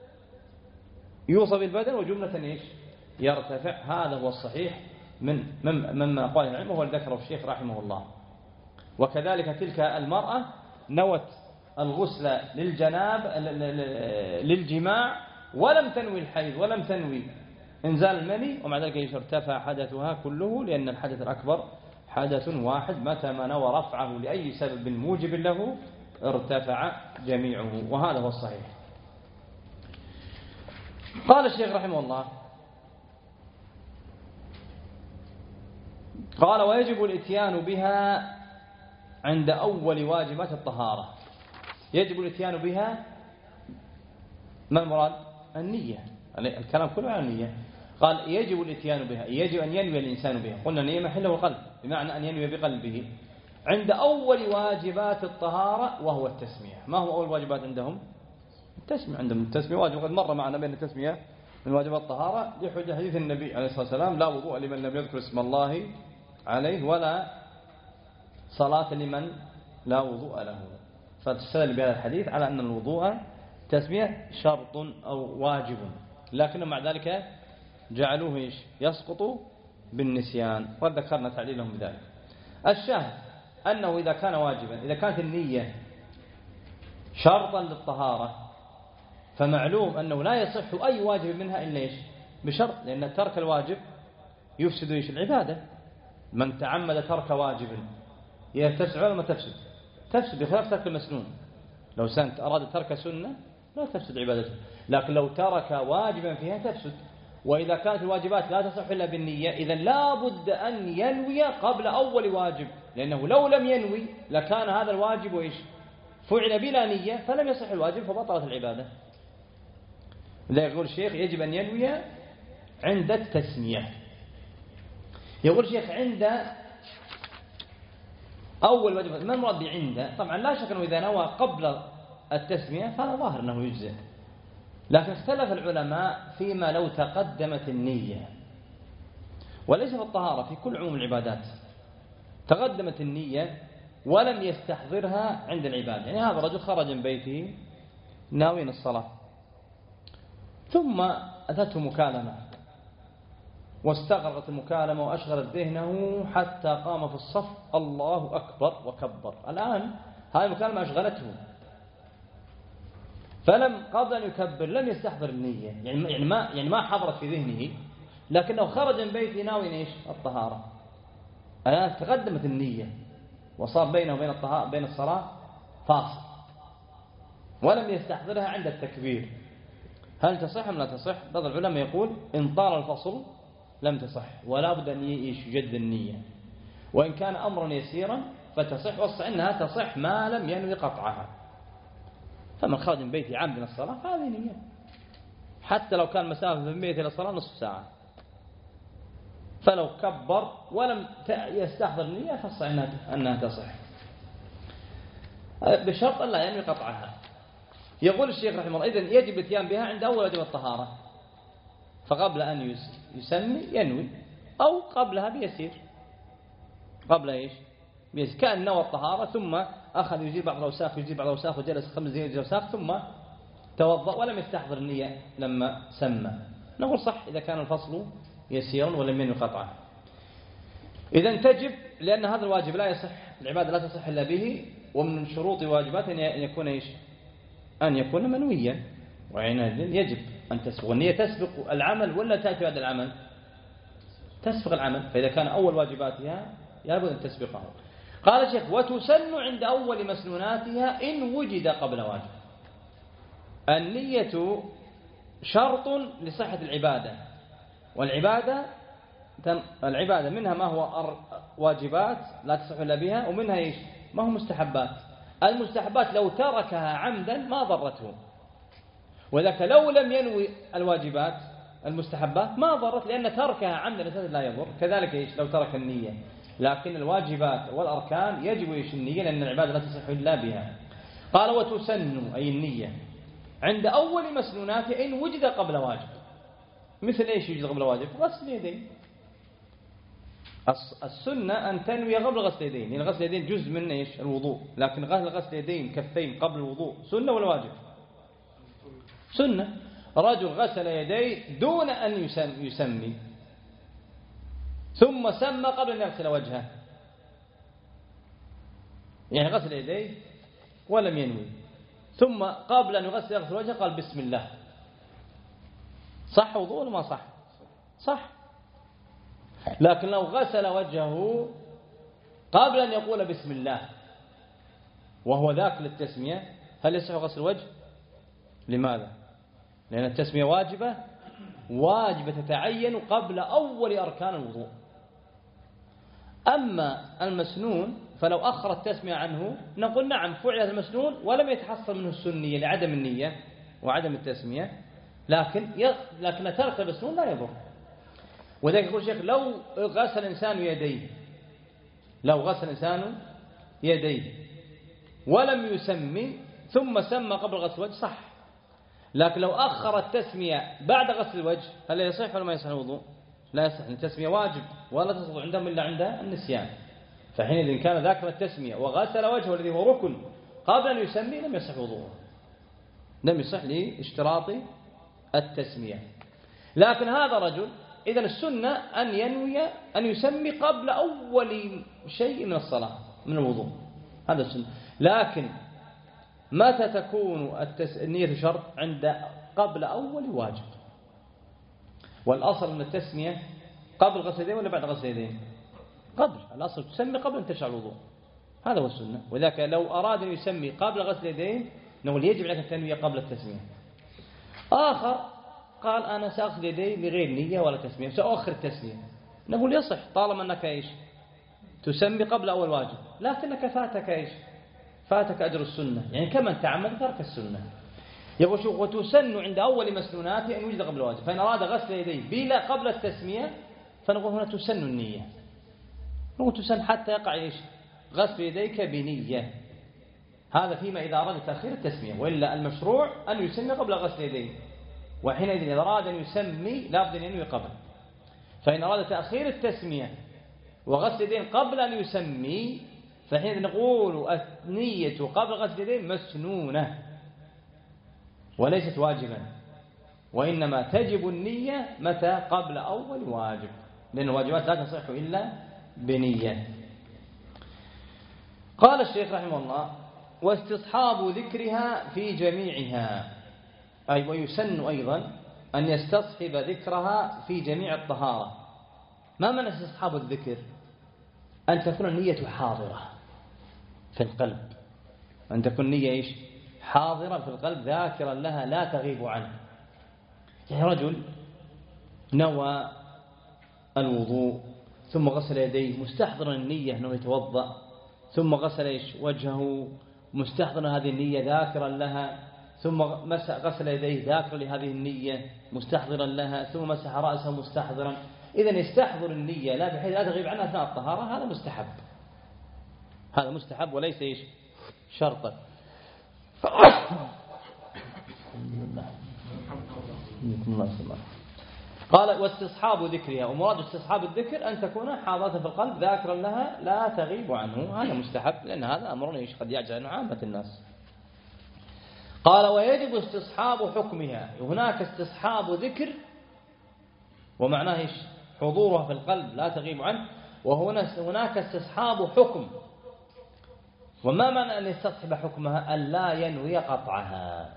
يوصف البدن وجملة إيش؟ يرتفع. هذا هو الصحيح من مما قال العلم، وهو ذكره الشيخ رحمه الله. وكذلك تلك المرأة نوت الغسل للجناب للجماع ولم تنوي الحيض ولم تنوي انزال المني، ومع ذلك ارتفع حدثها كله، لأن الحدث الأكبر حدث واحد، متى ما نوى رفعه لأي سبب موجب له ارتفع جميعه، وهذا هو الصحيح. قال الشيخ رحمه الله، قال ويجب الاتيان بها عند أول واجبات الطهارة. يجب الاتيان بها، ما المراد؟ النية، الكلام كله عن النية. قال يجب الاتيان بها، يجب أن ينوي الإنسان بها. قلنا النية محله القلب، بمعنى أن ينوي بقلبه عند أول واجبات الطهارة، وهو التسمية. ما هو أول واجبات عندهم؟ التسمية. عندهم التسمية واجب، قد مر معنا بين التسمية من واجبات الطهارة لحجة حديث النبي عليه الصلاة والسلام: لا وضوء لمن لم يذكر اسم الله عليه، ولا صلاة لمن لا وضوء له. فتستدل بهذا الحديث على أن الوضوء تسمية شرط أو واجب، لكن مع ذلك جعلوه إيش؟ يسقط بالنسيان، وذكرنا تعليلهم بذلك. الشاهد أنه إذا كان واجبا، إذا كانت النية شرطا للطهارة، فمعلوم أنه لا يصح أي واجب منها إلا إيش؟ بشرط، لأن ترك الواجب يفسد إيش؟ العبادة. من تعمد ترك واجب يتسع ولا ما تفسد؟ تفسد، بخلاف ترك المسنون. لو سنت أراد ترك سنة لا تفسد عبادته، لكن لو ترك واجبا فيها تفسد. وإذا كانت الواجبات لا تصح إلا بالنية، إذن لا بد أن ينوي قبل أول واجب، لأنه لو لم ينوي لكان هذا الواجب وإيش؟ فعل بلا نية، فلم يصح الواجب فبطلت العبادة. لا يقول الشيخ يجب أن ينوي عند التسمية. يقول الشيخ عند أول واجب، ما المراد بعند؟ طبعا لا شك أنه إذا نوى قبل التسمية فهذا ظاهر أنه يجزئ، لكن اختلف العلماء فيما لو تقدمت النية، وليس في الطهارة، في كل عموم العبادات تقدمت النية ولم يستحضرها عند العبادة. يعني هذا الرجل خرج من بيته ناوين الصلاة، ثم أتته مكالمة واستغرقت المكالمة وأشغلت ذهنه حتى قام في الصف الله أكبر وكبر. الآن هذه المكالمة أشغلته، فلم قبل أن يكبر لم يستحضر النية، يعني ما يعني ما حضرت في ذهنه، لكنه خرج من بيته ناوي إيش؟ الطهارة. الآن تقدمت النية وصار بينه وبين الطهارة بين الصلاة فاصل ولم يستحضرها عند التكبير، هل تصح أم لا تصح؟ بعض العلماء يقول إن طال الفصل لم تصح ولا بد أن يجدد النية، وإن كان أمرا يسيرا فتصح، والصح أنها تصح ما لم ينوي قطعها. فمن خرج من بيته عمدا الصلاة فهذه نية، حتى لو كان مسافة من بيته إلى الصلاة نصف ساعة، فلو كبر ولم يستحضر النية فالصح أنها تصح بشرط أن لا ينوي قطعها. يقول الشيخ رحمه الله إذن يجب الاتيان بها عند أول واجب الطهارة، فقبل أن يسمي ينوي، أو قبلها بيسير، قبل إيش بيسير، كأن نوى الطهارة ثم أخذ يجيب بعض الأوساخ يجيب بعض الأوساخ وجلس خمس دقائق الأوساخ ثم توضأ ولم يستحضر النية لما سمى، نقول صح إذا كان الفصل يسيرا ولم ينوي قطعه. إذن تجب، لأن هذا الواجب لا يصح، العبادة لا تصح إلا به، ومن شروط واجبات أن يكون إيش أن يكون منويا، وعناد يجب أن تسبق النية. تسبق العمل ولا تأتي بعد العمل؟ تسبق العمل، فإذا كان أول واجباتها يجب أن تسبقه. قال الشيخ وتسن عند أول مسنوناتها إن وجد قبل واجب. النية شرط لصحة العبادة، والعبادة العبادة منها ما هو واجبات لا تصح إلا بها، ومنها إيش ما هو مستحبات. المستحبات لو تركها عمدا ما ضرته، وذاك لو لم ينوي الواجبات المستحبات ما ضرت، لأن تركها عمدا لا يضر. كذلك إيش لو ترك النية، لكن الواجبات والأركان يجب إيش النية، لأن العبادة لا تصح إلا بها. قال وتسن أي النية عند أول مسنوناتها إن وجد قبل واجب. مثل إيش يوجد قبل واجب؟ غسل اليدين. السنة أن تنوي قبل غسل اليدين، لأن غسل اليدين جزء من إيش الوضوء، لكن غسل اليدين كفين قبل الوضوء سنة ولا واجب؟ سنة. رجل غسل يديه دون أن يسمي ثم سمى قبل أن يغسل وجهه، يعني غسل يديه ولم ينوي، ثم قبل أن يغسل يغسل وجهه قال بسم الله، صح وضوء ولا ما صح؟ صح. لكن لو غسل وجهه قبل أن يقول بسم الله وهو ذاك للتسمية هل يصح غسل الوجه؟ لماذا؟ لأن التسمية واجبة واجبة تتعين قبل أول أركان الوضوء. أما المسنون فلو أخر التسمية عنه نقول نعم فعل المسنون ولم يتحصل منه السنية لعدم النية وعدم التسمية، لكن لكن ترك المسنون لا يضر. وذلك يقول الشيخ لو غسل الإنسان يديه لو غسل الإنسان يديه ولم يسمي ثم سمى قبل غسل الوجه صح، لكن لو أخر التسمية بعد غسل الوجه هل يصح ولا ما يصح الوضوء؟ لا يصح، التسمية واجب ولا تصح عندهم إلا عند النسيان، فحينئذ إن كان ذاكر التسمية وغسل وجهه الذي هو ركن قبل أن يسمي لم يصح وضوءه، لم يصح لاشتراط التسمية. لكن هذا رجل إذن السنة أن ينوي أن يسمي قبل أول شيء من الصلاة من الوضوء، هذا السنة. لكن متى تكون النية شرط؟ عند قبل أول واجب، والأصل من التسمية قبل غسل اليدين ولا بعد غسل اليدين؟ قبل، الأصل تسمي قبل أن تشرع الوضوء، هذا هو السنة. وذاك لو أراد أن يسمي قبل غسل اليدين نقول يجب عليك التنوية قبل التسمية. آخر قال أنا سأخذ يدي بغير نية ولا تسمية سأؤخر التسمية، نقول يصح طالما أنك إيش تسمي قبل أول واجب، لكنك فاتك إيش فاتك أجر السنة، يعني كمن تعمد ترك السنة. يقول شوف وتسن عند أول مسنوناته أن وجد قبل الواجب، فإن أراد غسل يديه بلا قبل التسمية فنقول هنا تسن النية، نقول تسن حتى يقع إيش غسل يديك بنية، هذا فيما إذا أراد تأخير التسمية، وإلا المشروع أن يسمي قبل غسل يديه، وحينئذ إذا أراد أن يسمي لابد أن ينوي قبل. فإن أراد تأخير التسمية وغسل يدين قبل أن يسمي فحينئذ نقول النية قبل غسل يدين مسنونة وليست واجبا، وإنما تجب النية متى قبل أول واجب، لأن الواجبات لا تصح إلا بنية. قال الشيخ رحمه الله واستصحاب ذكرها في جميعها، أي ويسن أيضا أن يستصحب ذكرها في جميع الطهارة. ما معنى استصحاب الذكر؟ أن تكون النية حاضرة في القلب، أن تكون النية إيش؟ حاضرة في القلب ذاكرا لها لا تغيب عنه. يعني رجل نوى الوضوء ثم غسل يديه مستحضرا النية أنه يتوضأ، ثم غسل إيش؟ وجهه مستحضرا هذه النية ذاكرا لها، ثم مسح غسل يديه ذاكرا لهذه النية مستحضرا لها، ثم مسح رأسه مستحضرا. إذن يستحضر النية لا بحيث لا تغيب عنها أثناء الطهارة، هذا مستحب، هذا مستحب وليس إيش؟ شرطا. قال واستصحاب ذكرها، ومراد استصحاب الذكر أن تكون حاضرة في القلب ذاكرا لها لا تغيب عنه، هذا مستحب لأن هذا أمر إيش؟ قد يعجز عنه عامة الناس. قال ويجب استصحاب حكمها، هناك استصحاب ذكر ومعناه إيش؟ حضورها في القلب لا تغيب عنه، وهناك استصحاب حكم. وما معنى أن يستصحب حكمها؟ أن لا ينوي قطعها.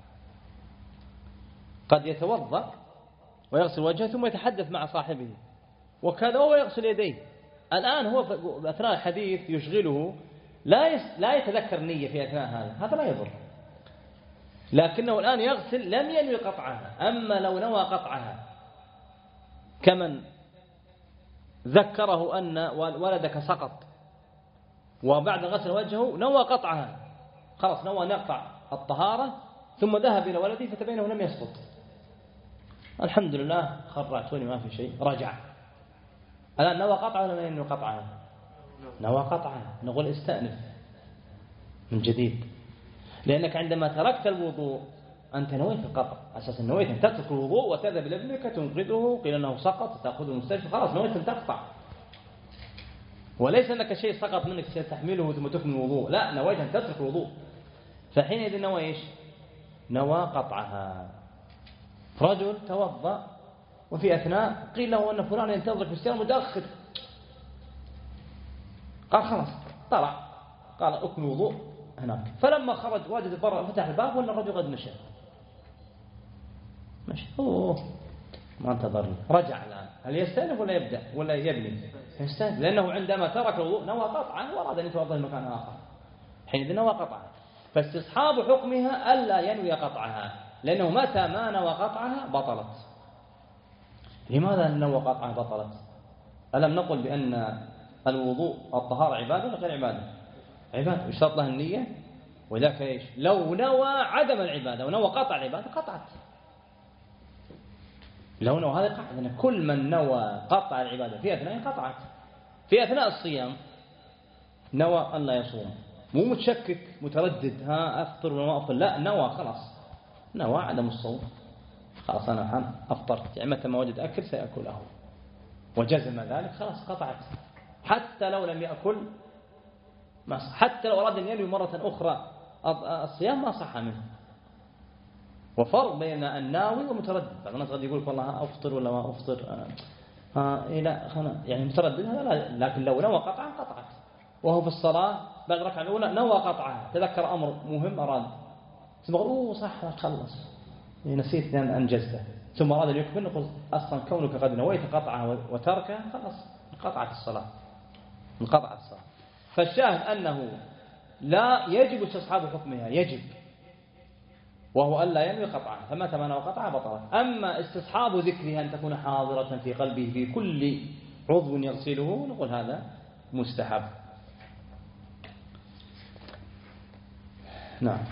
قد يتوضأ ويغسل وجهه ثم يتحدث مع صاحبه وكذا ويغسل يديه، الآن هو في أثناء الحديث يشغله لا يس لا يتذكر النية في أثناء هذا، هذا لا يضر، لكنه الآن يغسل لم ينوي قطعها. أما لو نوى قطعها كمن ذكره أن ولدك سقط وبعد غسل وجهه نوى قطعها، خلاص نوى نقطع الطهارة ثم ذهب إلى ولده فتبينه لم يسقط، الحمد لله خرعتوني ما في شيء، رجع. الآن نوى قطعها ولا ما ينوي قطعها؟ نوى قطعها، نقول استأنف من جديد، لأنك عندما تركت الوضوء أنت نويت القطع، أساسا نويت أن تترك الوضوء وتذهب إلى ابنك تنقذه، قيل أنه سقط تأخذه المستشفى، خلاص نويت أن تقطع، وليس أنك شيء سقط منك ستحمله ثم تكمل الوضوء، لا، نويت أن تترك الوضوء، فحينئذ نوى إيش؟ نوى قطعها. رجل توضأ وفي أثناء قيل له أن فلان ينتظرك في السيارة متأخر، قال خلاص طلع، قال أكمل وضوء هناك، فلما خرج وجد برا فتح الباب وأن الرجل قد مشى مشى أوه ما انتظرني، رجع الآن، هل يستأنف ولا يبدأ ولا يبني؟ يستأنف، لأنه عندما ترك الوضوء نوى قطعه وأراد أن يتوضأ في مكان آخر، حينئذ نوى قطعه. فاستصحاب حكمها ألا ينوي قطعها، لأنه متى ما نوى قطعها بطلت. لماذا نوى قطعها بطلت؟ ألم نقل بأن الوضوء الطهارة عبادة ولا غير عبادة؟ عبادة، يشترط لها النية، وذاك إيش؟ لو نوى عدم العبادة ونوى قطع العبادة قطعت. لو نوى هذا قطع، لأن كل من نوى قطع العبادة في أثناء قطعت. في أثناء الصيام نوى أن لا يصوم، مو متشكك متردد ها أفطر ولا ما أفطر، لا، نوى خلاص، نوى عدم الصوم، خلاص أنا أفطرت، يعني متى ما وجد أكل سيأكله، وجزم ذلك خلاص قطعت. حتى لو لم يأكل ما صح، حتى لو أراد أن ينوي مرة أخرى الصيام ما صح منه. وفرق بين الناوي والمتردد، بعض الناس قد يقول والله أفطر ولا ما أفطر، آه إيه لا يعني متردد هذا لا، لكن لو نوى قطعا قطعت. وهو في الصلاة بعد الركعة الأولى نوى قطعها، تذكر أمر مهم أراد، ثم قال أوه صح خلص نسيت أن أنجزته، ثم أراد أن يكمل، نقول أصلا كونك قد نويت قطعها وتركها خلاص انقطعت الصلاة، انقطعت الصلاة. فالشاهد أنه لا يجب استصحاب حكمها، يجب، وهو ألا ينوي قطعها، فمتى ما نوى قطعها بطلت. أما استصحاب ذكرها أن تكون حاضرة في قلبه في كل عضو يغسله، نقول هذا مستحب. نعم.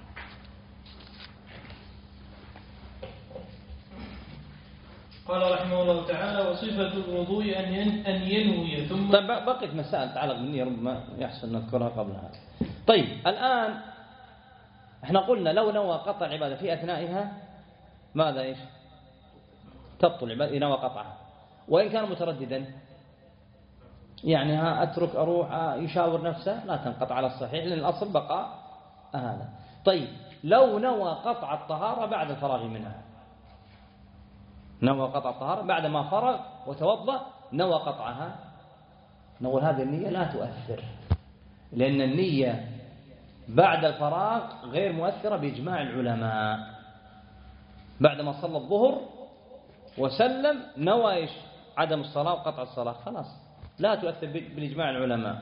قال رحمه الله تعالى وصفة الوضوء أن ينوي ثم. طيب بقيت مسائل تتعلق بالنية ربما يحسن نذكرها قبل هذا. طيب الآن احنا قلنا لو نوى قطع العبادة في أثنائها ماذا إيش؟ تبطل العبادة إن نوى قطعها، وإن كان مترددا يعني ها أترك أروح يشاور نفسه لا تنقطع على الصحيح، لأن الأصل بقاء هذا. طيب لو نوى قطع الطهارة بعد الفراغ منها، نوى قطع الطهارة بعد ما فرغ وتوضأ نوى قطعها، نقول هذه النية لا تؤثر، لأن النية بعد الفراغ غير مؤثرة بإجماع العلماء. بعد ما صلى الظهر وسلم نوى إيش؟ عدم الصلاة وقطع الصلاة، خلاص لا تؤثر بالإجماع العلماء.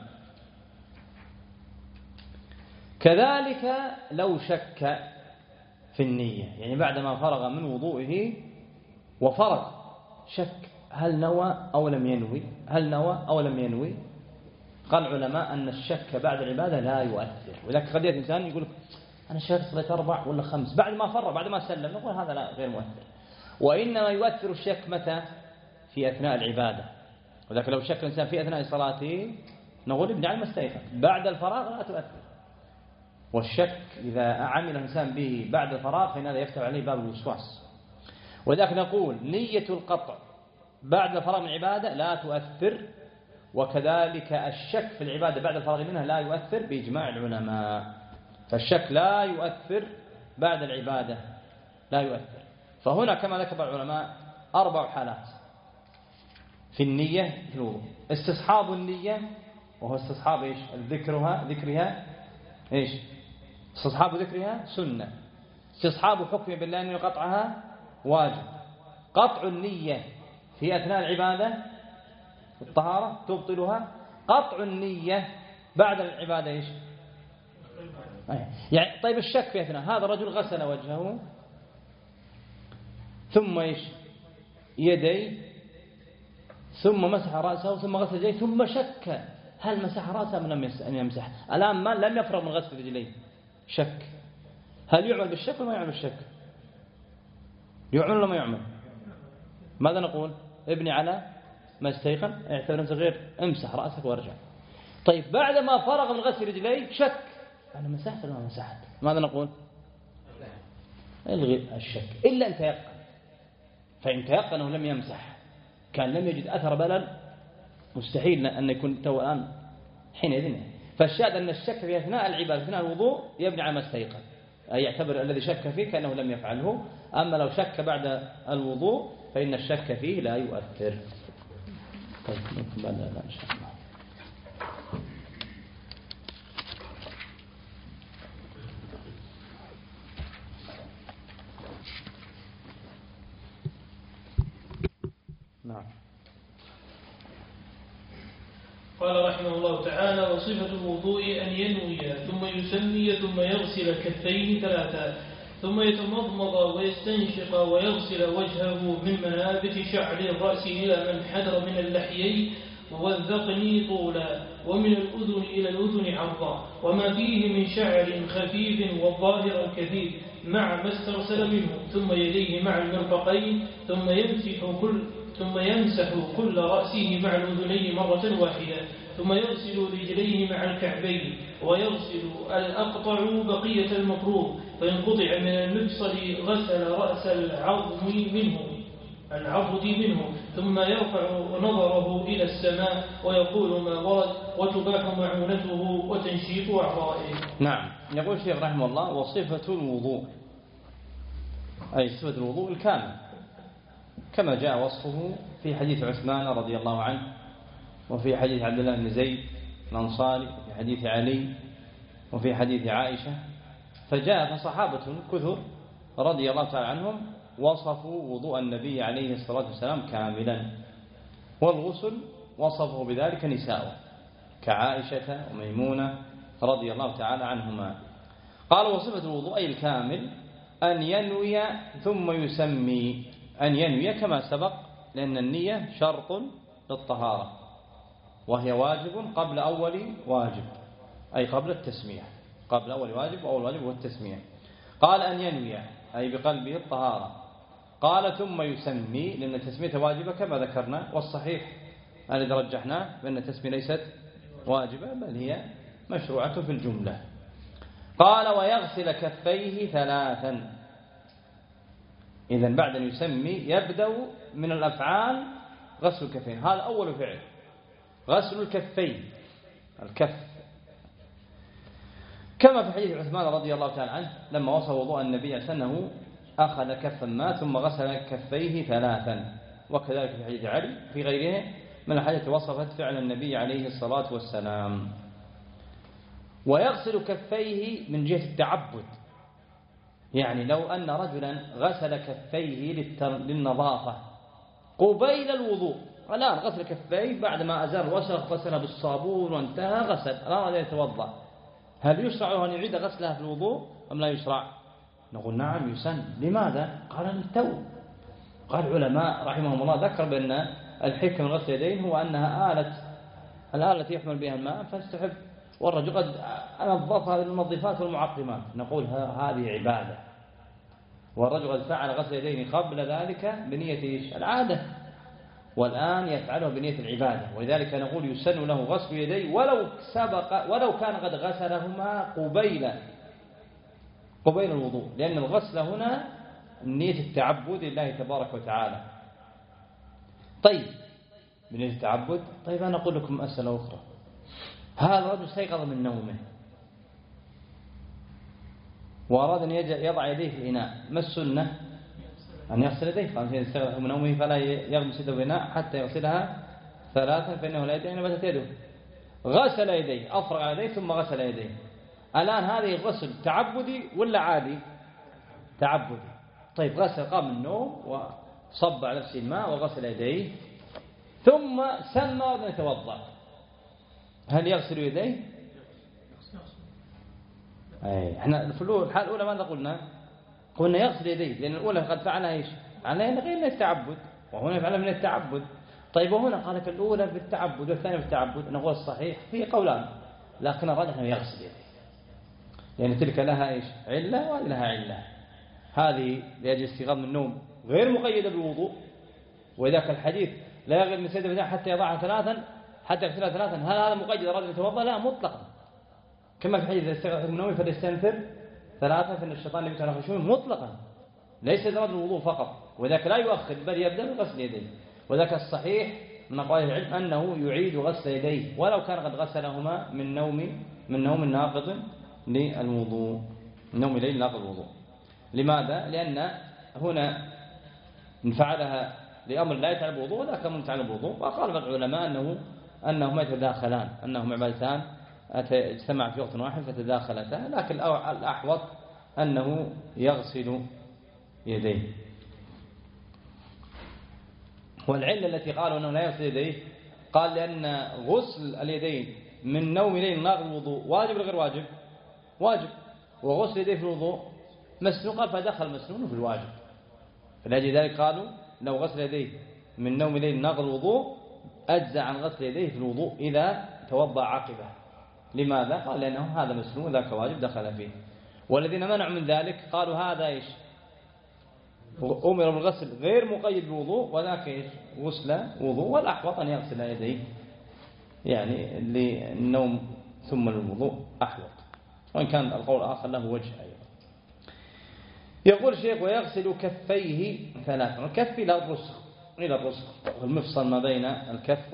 كذلك لو شك في النية، يعني بعدما فرغ من وضوئه وفرغ شك هل نوى أو لم ينوي، هل نوى أو لم ينوي، قال العلماء أن الشك بعد العبادة لا يؤثر. ولذلك قد يأتي إنسان يقول أنا شك صليت أربع ولا خمس، بعد ما فرغ بعد ما سلم نقول هذا لا غير مؤثر. وإنما يؤثر الشك متى؟ في أثناء العبادة. ولكن لو شك الإنسان في أثناء صلاته نقول ابن على ما استيقظ، بعد الفراغ لا تؤثر. والشك إذا عمل الإنسان به بعد الفراغ فإن هذا يفتح عليه باب الوسواس. ولذلك نقول نية القطع بعد الفراغ من العبادة لا تؤثر، وكذلك الشك في العبادة بعد الفراغ منها لا يؤثر بإجماع العلماء. فالشك لا يؤثر بعد العبادة، لا يؤثر. فهنا كما ذكر العلماء أربع حالات في النية في الوضوء: استصحاب النية، وهو استصحاب إيش؟ ذكرها ذكرها إيش؟ استصحاب ذكرها سنة. استصحاب حكم بالله أن قطعها واجب. قطع النية في أثناء العبادة الطهارة تبطلها. قطع النية بعد العبادة إيش؟ يعني طيب الشك في أثناء هذا الرجل غسل وجهه ثم إيش؟ يديه ثم مسح رأسه ثم غسل يديه ثم شك هل مسح رأسه من لم يمسح. الآن ما لم يفرغ من غسل رجليه، شك هل يعمل بالشك ولا ما يعمل بالشك؟ يعمل ولا ما يعمل؟ ماذا نقول؟ ابني على ما استيقن، اعتبر نفسك غير، امسح رأسك وارجع. طيب بعد ما فرغ من غسل رجليه شك أنا مسحت ولا ما مسحت، ماذا نقول؟ الغي الشك إلا أن تيقن. فإن تيقن أنه لم يمسح كان لم يجد أثر بلل مستحيل أن يكون تو الآن حينئذ. فالشاهد أن الشك في أثناء العبادة أثناء الوضوء يبني على ما استيقن، أي يعتبر الذي شك فيه كأنه لم يفعله. أما لو شك بعد الوضوء فإن الشك فيه لا يؤثر. طيب نكمل إن شاء الله. نعم. قال رحمه الله تعالى: وصفة الوضوء أن ينوي ثم يسمي ثم يغسل كفيه ثلاثا ثم يتمضمض ويستنشق ويغسل وجهه من منابت شعر الرأس إلى من حدر من اللحيين والذقن طولا ومن الأذن إلى الأذن عرضا وما فيه من شعر خفيف والظاهر كثير مع ما استرسل منه، ثم يديه مع المرفقين، ثم يمسح كل ثم يمسح كل رأسه مع الأذنين مرة واحدة، ثم يغسل رجليه مع الكعبين، ويغسل الأقطع بقية المفروض، فإن قطع من المفصل غسل رأس العظم منه العضد منه، ثم يرفع نظره إلى السماء ويقول ما ورد، وتباح معونته وتنشيط أعضائه. نعم. يقول الشيخ رحمه الله: وصفة الوضوء أي صفة الوضوء الكامل كما جاء وصفه في حديث عثمان رضي الله عنه، وفي حديث عبد الله بن زيد الأنصاري، وفي حديث علي، وفي حديث عائشة. فجاء فصحابة كثر رضي الله تعالى عنهم وصفوا وضوء النبي عليه الصلاة والسلام كاملا، والغسل وصفه بذلك نساؤه كعائشة وميمونة رضي الله تعالى عنهما. قال: وصفة الوضوء أي الكامل أن ينوي ثم يسمي. أن ينوي كما سبق، لأن النية شرط للطهارة وهي واجب قبل أول واجب، أي قبل التسمية، قبل أول واجب، وأول واجب هو التسمية. قال أن ينوي أي بقلبه الطهارة. قال ثم يسمي، لأن التسمية واجبة كما ذكرنا، والصحيح الذي رجحناه بأن التسمية ليست واجبة بل هي مشروعة في الجملة. قال: ويغسل كفيه ثلاثا. إذن بعد أن يسمي يبدأ من الأفعال غسل الكفين، هذا أول فعل، غسل الكفين، الكف، كما في حديث عثمان رضي الله تعالى عنه لما وصف وضوء النبي عليه أنه أخذ كفا ماء ثم غسل كفيه ثلاثا. وكذلك في حديث علي في غيره من الحديث وصفت فعل النبي عليه الصلاة والسلام. ويغسل كفيه من جهة التعبد، يعني لو أن رجلا غسل كفيه للنظافة قبيل الوضوء الآن غسل كفيه بعد ما أزال الوسخ غسلها بالصابون وانتهى غسل، الآن أراد يتوضأ، هل يشرع له أن يعيد غسلها في الوضوء أم لا يشرع؟ نقول نعم يسن. لماذا؟ قال للتو. قال العلماء رحمهم الله ذكر بأن الحكم من غسل اليدين هو أنها آلة، الآلة التي يحمل بها الماء فاستحب، والرجل قد نظف هذه المنظفات والمعقمات، نقول هذه عبادة، والرجل قد فعل غسل يديه قبل ذلك بنية العادة، والآن يفعله بنية العبادة، ولذلك نقول يسن له غسل يديه ولو سبق ولو كان قد غسلهما قبيل قبيل الوضوء، لأن الغسل هنا نية التعبد لله تبارك وتعالى. طيب بنية التعبد. طيب أنا أقول لكم مسألة أخرى، هذا الرجل استيقظ من نومه وأراد أن يضع يديه في الإناء، ما السنة؟ أن يغسل يديه، قال إذا استيقظ من نومه فلا يغمس يده في الإناء حتى يغسلها ثلاثا فإنه لا يدري أين باتت يده. غسل يديه، أفرغ على يديه ثم غسل يديه. الآن هذه الغسل تعبدي ولا عادي؟ تعبدي. طيب غسل، قام من النوم وصب على نفسه الماء وغسل يديه ثم سمى وأن يتوضأ، هل يغسل يديه؟ أي احنا في الحالة الأولى ماذا قلنا؟ قلنا يغسل يديه، لأن الأولى قد فعلها ايش؟ عليها غير من التعبد، وهنا فعلها من التعبد. طيب وهنا قالت الأولى بالتعبد والثانية بالتعبد، نقول الصحيح في قولان، لكن الراجح أنه يغسل يديه، لأن تلك لها ايش؟ علة وهذه لها علة. هذه لأجل استيقاظ من النوم غير مقيدة بالوضوء، وذاك الحديث لا يغسل من سيده حتى يضعها ثلاثا حتى يغسلها ثلاثا، هل هذا مقيد الرجل يتوضأ؟ لا مطلقا، كما في حديث إذا استيقظ من نومه فليستنثر ثلاثا فإن الشيطان يبت على خشوعه، مطلقا ليس لرجل الوضوء فقط، وذاك لا يؤخر بل يبدأ بغسل يديه. وذاك الصحيح من أقوال العلم أنه يعيد غسل يديه ولو كان قد غسلهما من نوم من نوم ناقض للوضوء، نوم ليل ناقض الوضوء. لماذا؟ لأن هنا فعلها لأمر لا يتعلق بالوضوء وذاك أمر يتعلق بالوضوء، وقال العلماء أنه أنهما يتداخلان، أنهما عبادتان اجتمع في وقت واحد فتداخلتا، لكن الأحوط أنه يغسل يديه. والعلة التي قالوا أنه لا يغسل يديه قال لأن غسل اليدين من نوم ليل ناقض الوضوء واجب غير واجب؟ واجب. وغسل يديه في الوضوء مسنون، قال فدخل مسنون في الواجب، فلأجل ذلك قالوا لو غسل يديه من نوم ليل ناقض الوضوء أجزى عن غسل يديه في الوضوء إذا توضأ عقبه. لماذا؟ قال لأنه هذا مسنون ذاك واجب دخل فيه. والذين منعوا من ذلك قالوا هذا إيش؟ أمر بالغسل غير مقيد بالوضوء وذاك إيش؟ غسل وضوء، والأحوط أن يغسل يديه يعني للنوم ثم للوضوء أحوط، وإن كان القول الآخر له وجه أيضا. يقول الشيخ ويغسل كفيه ثلاثا، والكف إلى الرسغ، إلى الرسغ المفصل ما بين الكف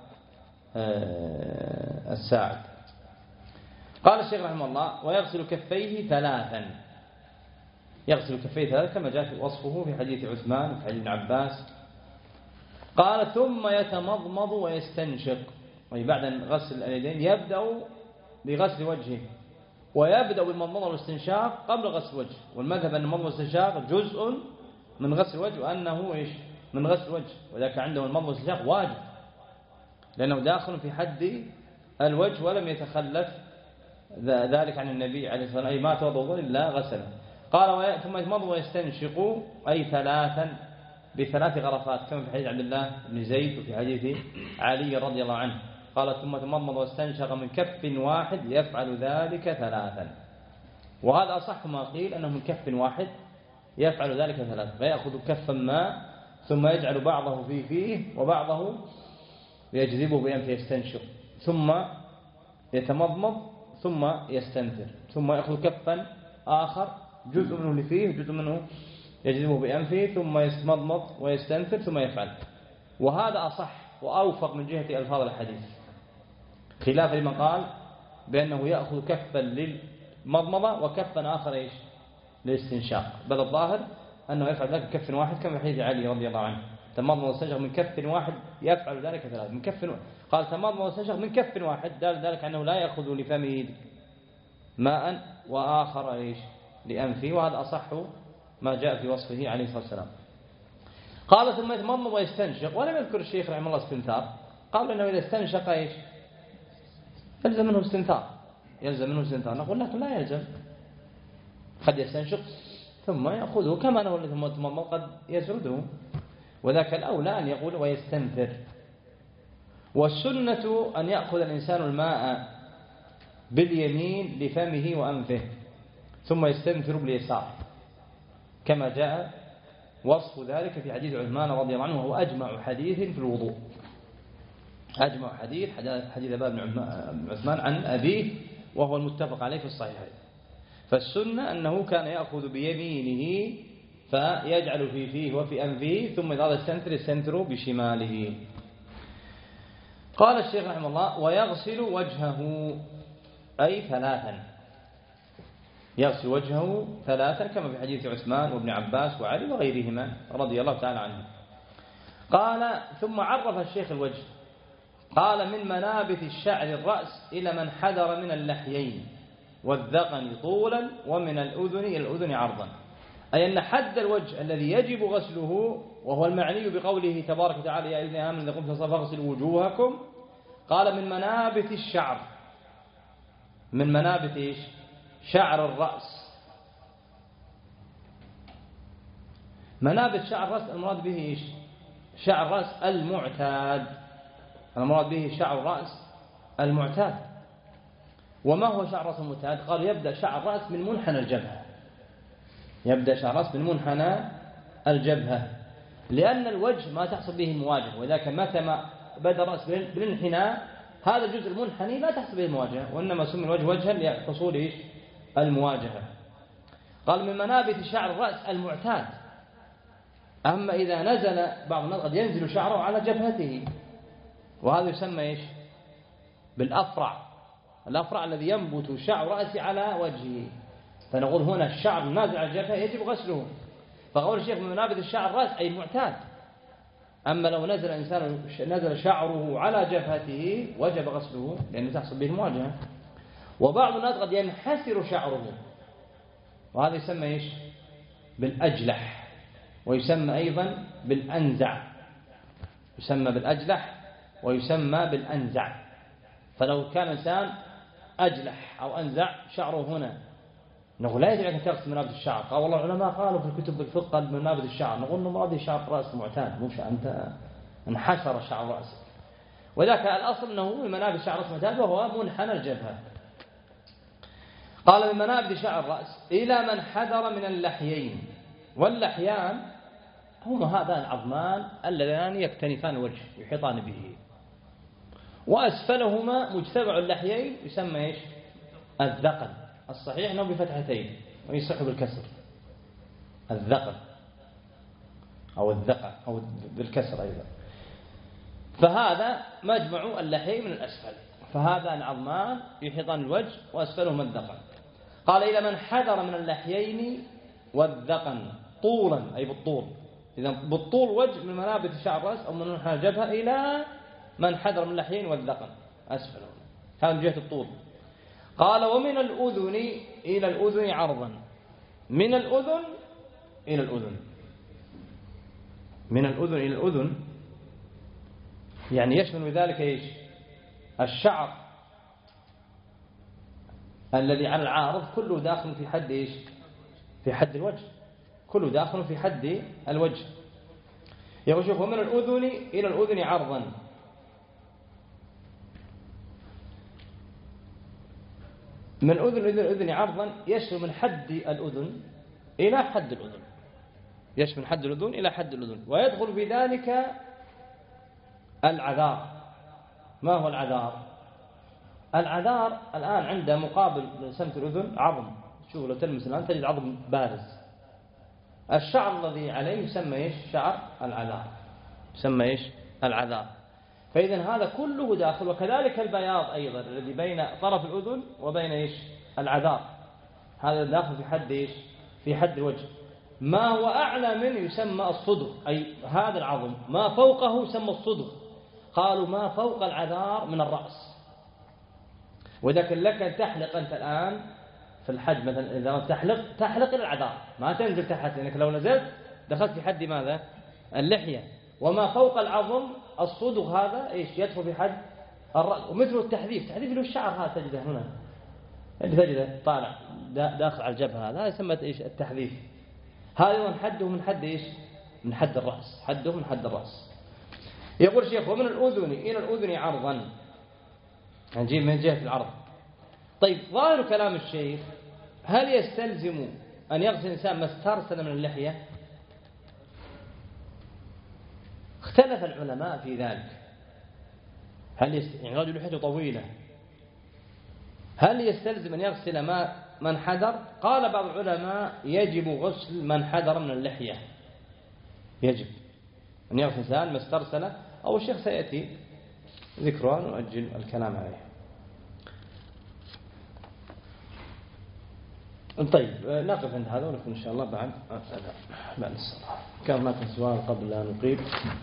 والساعد. قال الشيخ رحمه الله ويغسل كفيه ثلاثا، يغسل كفيه ثلاثا كما جاء في وصفه في حديث عثمان وفي حديث ابن عباس. قال ثم يتمضمض ويستنشق، أي بعد غسل اليدين يبدأ بغسل وجهه، ويبدأ بالمضمضة والاستنشاق قبل غسل الوجه، والمذهب أن المضمضة والاستنشاق جزء من غسل الوجه وأنه إيش؟ من غسل الوجه، وذلك عنده المضمضة والاستنشاق واجب لأنه داخل في حد الوجه ولم يتخلف ذلك عن النبي عليه الصلاة والسلام، أي ما توضأ إلا غسله. قال ثم يتمضمض ويستنشق أي ثلاثا بثلاث غرفات كما في حديث عبد الله بن زيد وفي حديث علي رضي الله عنه، قال ثم تمضمض واستنشق من كف واحد يفعل ذلك ثلاثا. وهذا أصح ما قيل أنه من كف واحد يفعل ذلك ثلاثا، فيأخذ كفا ماء ثم يجعل بعضه في فيه وبعضه يجذبه بأنفه يستنشق، ثم يتمضمض ثم يستنثر، ثم يأخذ كفا آخر جزء منه لفيه جزء منه يجذبه بأنفه ثم يتمضمض ويستنثر ثم يفعل. وهذا أصح وأوفق من جهة ألفاظ الحديث، خلاف لمن قال بأنه يأخذ كفا للمضمضة وكفا آخر إيش؟ للاستنشاق، بل الظاهر أنه يفعل ذلك كف واحد كما في حديث علي رضي الله عنه، تمضمض واستنشق من كف واحد يفعل ذلك ثلاث من كف واحد. قال تمضمض واستنشق من كف واحد، دال ذلك أنه لا يأخذ لفمه ماء وآخر إيش؟ لأنفه، وهذا أصح ما جاء في وصفه عليه الصلاة والسلام. قال ثم يتمضمض ويستنشق، ولم يذكر الشيخ رحمه الله استنثار، قال إنه إذا استنشق إيش يلزم منه استنثار، يلزم منه استنثار. نقول لكن لا يلزم، قد يستنشق ثم يأخذه كما أنه الذي ثم يتمضمض قد يسرده، وذاك الأولى أن يقول ويستنثر. والسنة أن يأخذ الإنسان الماء باليمين لفمه وأنفه ثم يستنثر باليسار، كما جاء وصف ذلك في حديث عثمان رضي الله عنه، وهو أجمع حديث في الوضوء، أجمع حديث حديث أبا بن عثمان عن أبيه، وهو المتفق عليه في الصحيحين. فالسنة أنه كان يأخذ بيمينه فيجعل في فيه وفي أنفه، ثم إذا استنثر يستنثر بشماله. قال الشيخ رحمه الله ويغسل وجهه أي ثلاثا، يغسل وجهه ثلاثا كما في حديث عثمان وابن عباس وعلي وغيرهما رضي الله تعالى عنهم. قال ثم عرف الشيخ الوجه، قال من منابت الشعر الرأس إلى من حدر من اللحيين والذقن طولا ومن الأذن إلى الأذن عرضا، أي أن حد الوجه الذي يجب غسله، وهو المعني بقوله تبارك وتعالى يا أيها الذين آمنوا إذا قمتم إلى الصلاة فاغسلوا وجوهكم، قال من منابت الشعر، من منابت إيش؟ شعر الرأس. منابت شعر الرأس المراد به إيش؟ شعر الرأس المعتاد، المراد به شعر الرأس المعتاد. وما هو شعر الرأس المعتاد؟ قالوا يبدأ شعر الرأس من منحنى الجبهة، يبدأ شعر الرأس من منحنى الجبهة، لأن الوجه ما تحصل به المواجهة، وذاك متى ما بدأ الرأس بالانحناء هذا الجزء المنحني لا تحصل به المواجهة، وإنما سمي الوجه وجها لحصول إيش؟ المواجهة. قال من منابت شعر الرأس المعتاد. أما إذا نزل بعض الناس قد ينزل شعره على جبهته، وهذا يسمى إيش؟ بالأفرع، الأفرع الذي ينبت شعر رأسه على وجهه، فنقول هنا الشعر نازل على الجبهة يجب غسله. فقول الشيخ من منابت الشعر الرأس أي معتاد. أما لو نزل إنسان نزل شعره على جبهته وجب غسله لأنه تحصل به المواجهة. وبعض الناس قد ينحسر شعره، وهذا يسمى إيش؟ بالأجلح، ويسمى أيضا بالأنزع، يسمى بالأجلح ويسمى بالأنزع. فلو كان إنسان أجلح أو أنزع شعره هنا، نقول لا يجب أن تغسل منابت الشعر. قال والله العلماء قالوا في الكتب الفقه منابت الشعر، نقول إنه مراد شعر الرأس المعتاد، مو أنت انحسر شعر رأسك. وذاك الأصل أنه من منابت شعر الرأس المعتاد وهو منحنى الجبهة. قال من منابت شعر الرأس إلى من حذر من اللحيين، واللحيان هما هذان العظمان اللذان يكتنفان الوجه يحيطان به، وأسفلهما مجتمع اللحيين يسمى إيش؟ الذقن. الصحيح أنه بفتحتين ويصح بالكسر، الذقن أو الذقن أو بالكسر أيضا. فهذا مجمع اللحيين من الأسفل، فهذا العظمان يحيطان الوجه وأسفلهما الذقن. قال إلى من حذر من اللحيين والذقن طولا أي بالطول، إذا بالطول وجه من منابت شعر الرأس أو من منحنى الجبهة إلى من حذر من اللحيين والذقن أسفلهما، هذا من جهة الطول. قال ومن الأذن إلى الأذن عرضا، من الأذن إلى الأذن، من الأذن إلى الأذن يعني يشمل ذلك إيش؟ الشعر الذي على العارض كله داخل في حد إيش؟ في حد الوجه، كله داخل في حد الوجه. يقول شوف ومن الأذن إلى الأذن عرضا، من الأذن إلى الأذن عرضا يشمل من حد الأذن إلى حد الأذن، يشمل حد الأذن إلى حد الأذن. ويدخل في ذلك العذار. ما هو العذار؟ العذار الآن عند مقابل سمة الأذن عظم، شوف لو تلمس الآن تجد عظم بارز، الشعر الذي عليه يسمى إيش؟ شعر العذار، يسمى إيش؟ العذار. فإذا هذا كله داخل. وكذلك البياض أيضا الذي بين طرف الأذن وبين إيش؟ العذار، هذا داخل في حد إيش؟ في حد الوجه. ما هو أعلى منه يسمى الصدغ، أي هذا العظم ما فوقه يسمى الصدغ. قالوا ما فوق العذار من الرأس. ولكن لك أن تحلق أنت الآن في الحج مثلا، إذا تحلق تحلق إلى العذار، ما تنزل تحت، لأنك لو نزلت دخلت في حد ماذا؟ اللحية، وما فوق العظم الصدغ هذا إيش يدخل في حد الرأس. ومثل التحذيف، تحذيف له الشعر هذا تجده هنا اللي تجده طالع داخل على الجبهة هذا يسمى إيش التحذيف. هذا من حده من حد إيش من حد الرأس، حده من حد الرأس. يقول الشيخ ومن الأذن إلى الأذن عرضا، نجيب من جهة العرض. طيب ظاهر كلام الشيخ هل يستلزم أن يغسل الإنسان ما استرسل من اللحية؟ اختلف العلماء في ذلك. هل يست... يعني رجل لحيته طويلة هل يستلزم أن يغسل ما من حدر؟ قال بعض العلماء يجب غسل من حدر من اللحية، يجب أن يغسل الإنسان ما استرسل، أو الشيخ سيأتي ذكرها ونؤجل الكلام عليه. طيب نقف عند هذا ونكون إن شاء الله بعد بعد الصلاة. كان هناك سؤال قبل أن نقيم.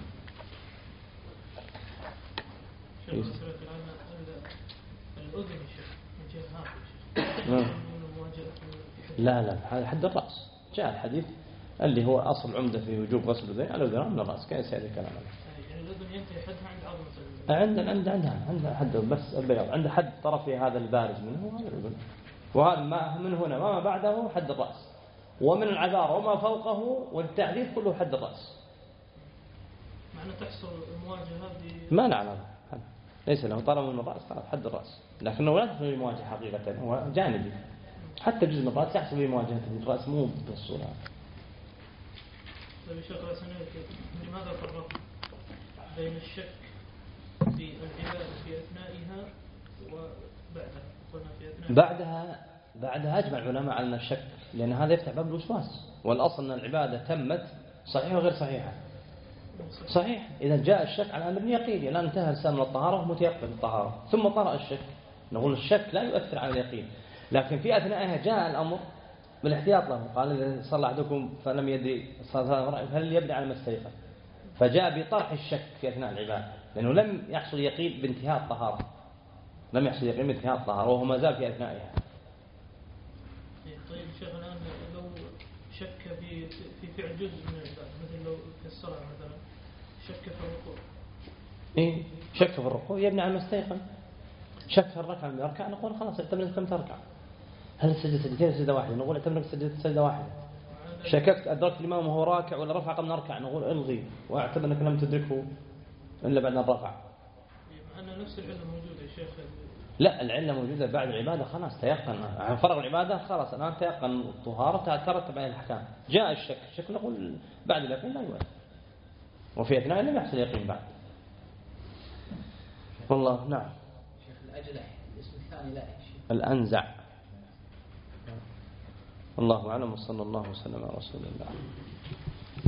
لا لا هذا حد الرأس، جاء الحديث اللي هو أصل عمدة في وجوب غسل الأذن على الأذن من الرأس، كان سيأتي الكلام عليه. يعني الأذن ينتهي حدها عند عظمة عند عند عندها عند حد بس البياض، عند حد طرفي هذا البارز منه هذا الأذن، وهذا ما من هنا وما بعده حد الرأس، ومن العذار وما فوقه والتعذيب كله حد الرأس. معنى تحصل المواجهة ما نعلم ليس له طالما من الرأس خلاص حد الرأس، لكنه لا يحصل المواجهة حقيقة، هو جانبي حتى جزء من الرأس يحصل بمواجهة الرأس مو بالصورة. طيب شيخ لماذا فرق بين الشك في العبادة في أثنائها وبعدها؟ قلنا في أثنائها بعدها بعدها أجمع العلماء على الشك، لأن هذا يفتح باب الوسواس، والأصل أن العبادة تمت صحيحة وغير صحيحة. صحيح إذا جاء الشك على أمر يقيني، الآن انتهى الإنسان من الطهارة متيقن الطهارة ثم طرأ الشك، نقول الشك لا يؤثر على اليقين، لكن في أثنائها جاء الأمر بالاحتياط له، قال إذا صلى أحدكم فلم يدري هل يبني على ما استيقن، فجاء بطرح الشك في أثناء العبادة، لأنه لم يحصل يقين بانتهاء الطهارة، لم يحصل يقين بانتهاء الطهارة وهو ما زال في أثنائها. طيب شيخ الآن لو شك في في فعل جزء من العبادة، مثل لو في الصلاة مثلا شك في الركوع، إيه شك في الركوع يبني على ما استيقن. شك في الركعة من الركعة نقول خلاص اعتمد كم تركع، هل السجدة سجدتين سجدة واحدة نقول اعتمد سجدة سجدة واحدة. شككت أدركت الإمام وهو راكع ولا رفع قبل ركع نقول الغي واعتبر أنك لم تدركه إلا بعد أن رفع. أن نفس العلة موجودة يا شيخ. لا العلة موجودة بعد العبادة خلاص تيقن عن فرغ العبادة خلاص الآن تيقن الطهارة ترتب عليه الأحكام. جاء الشك الشك نقول بعد اليقين لا يؤثر، وفي أثناء لم يحصل يقين بعد. والله نعم. شيخ الأجلح الاسم الثاني لا شيخ. الأنزع. الله أعلم وصلى الله وسلم على رسول الله.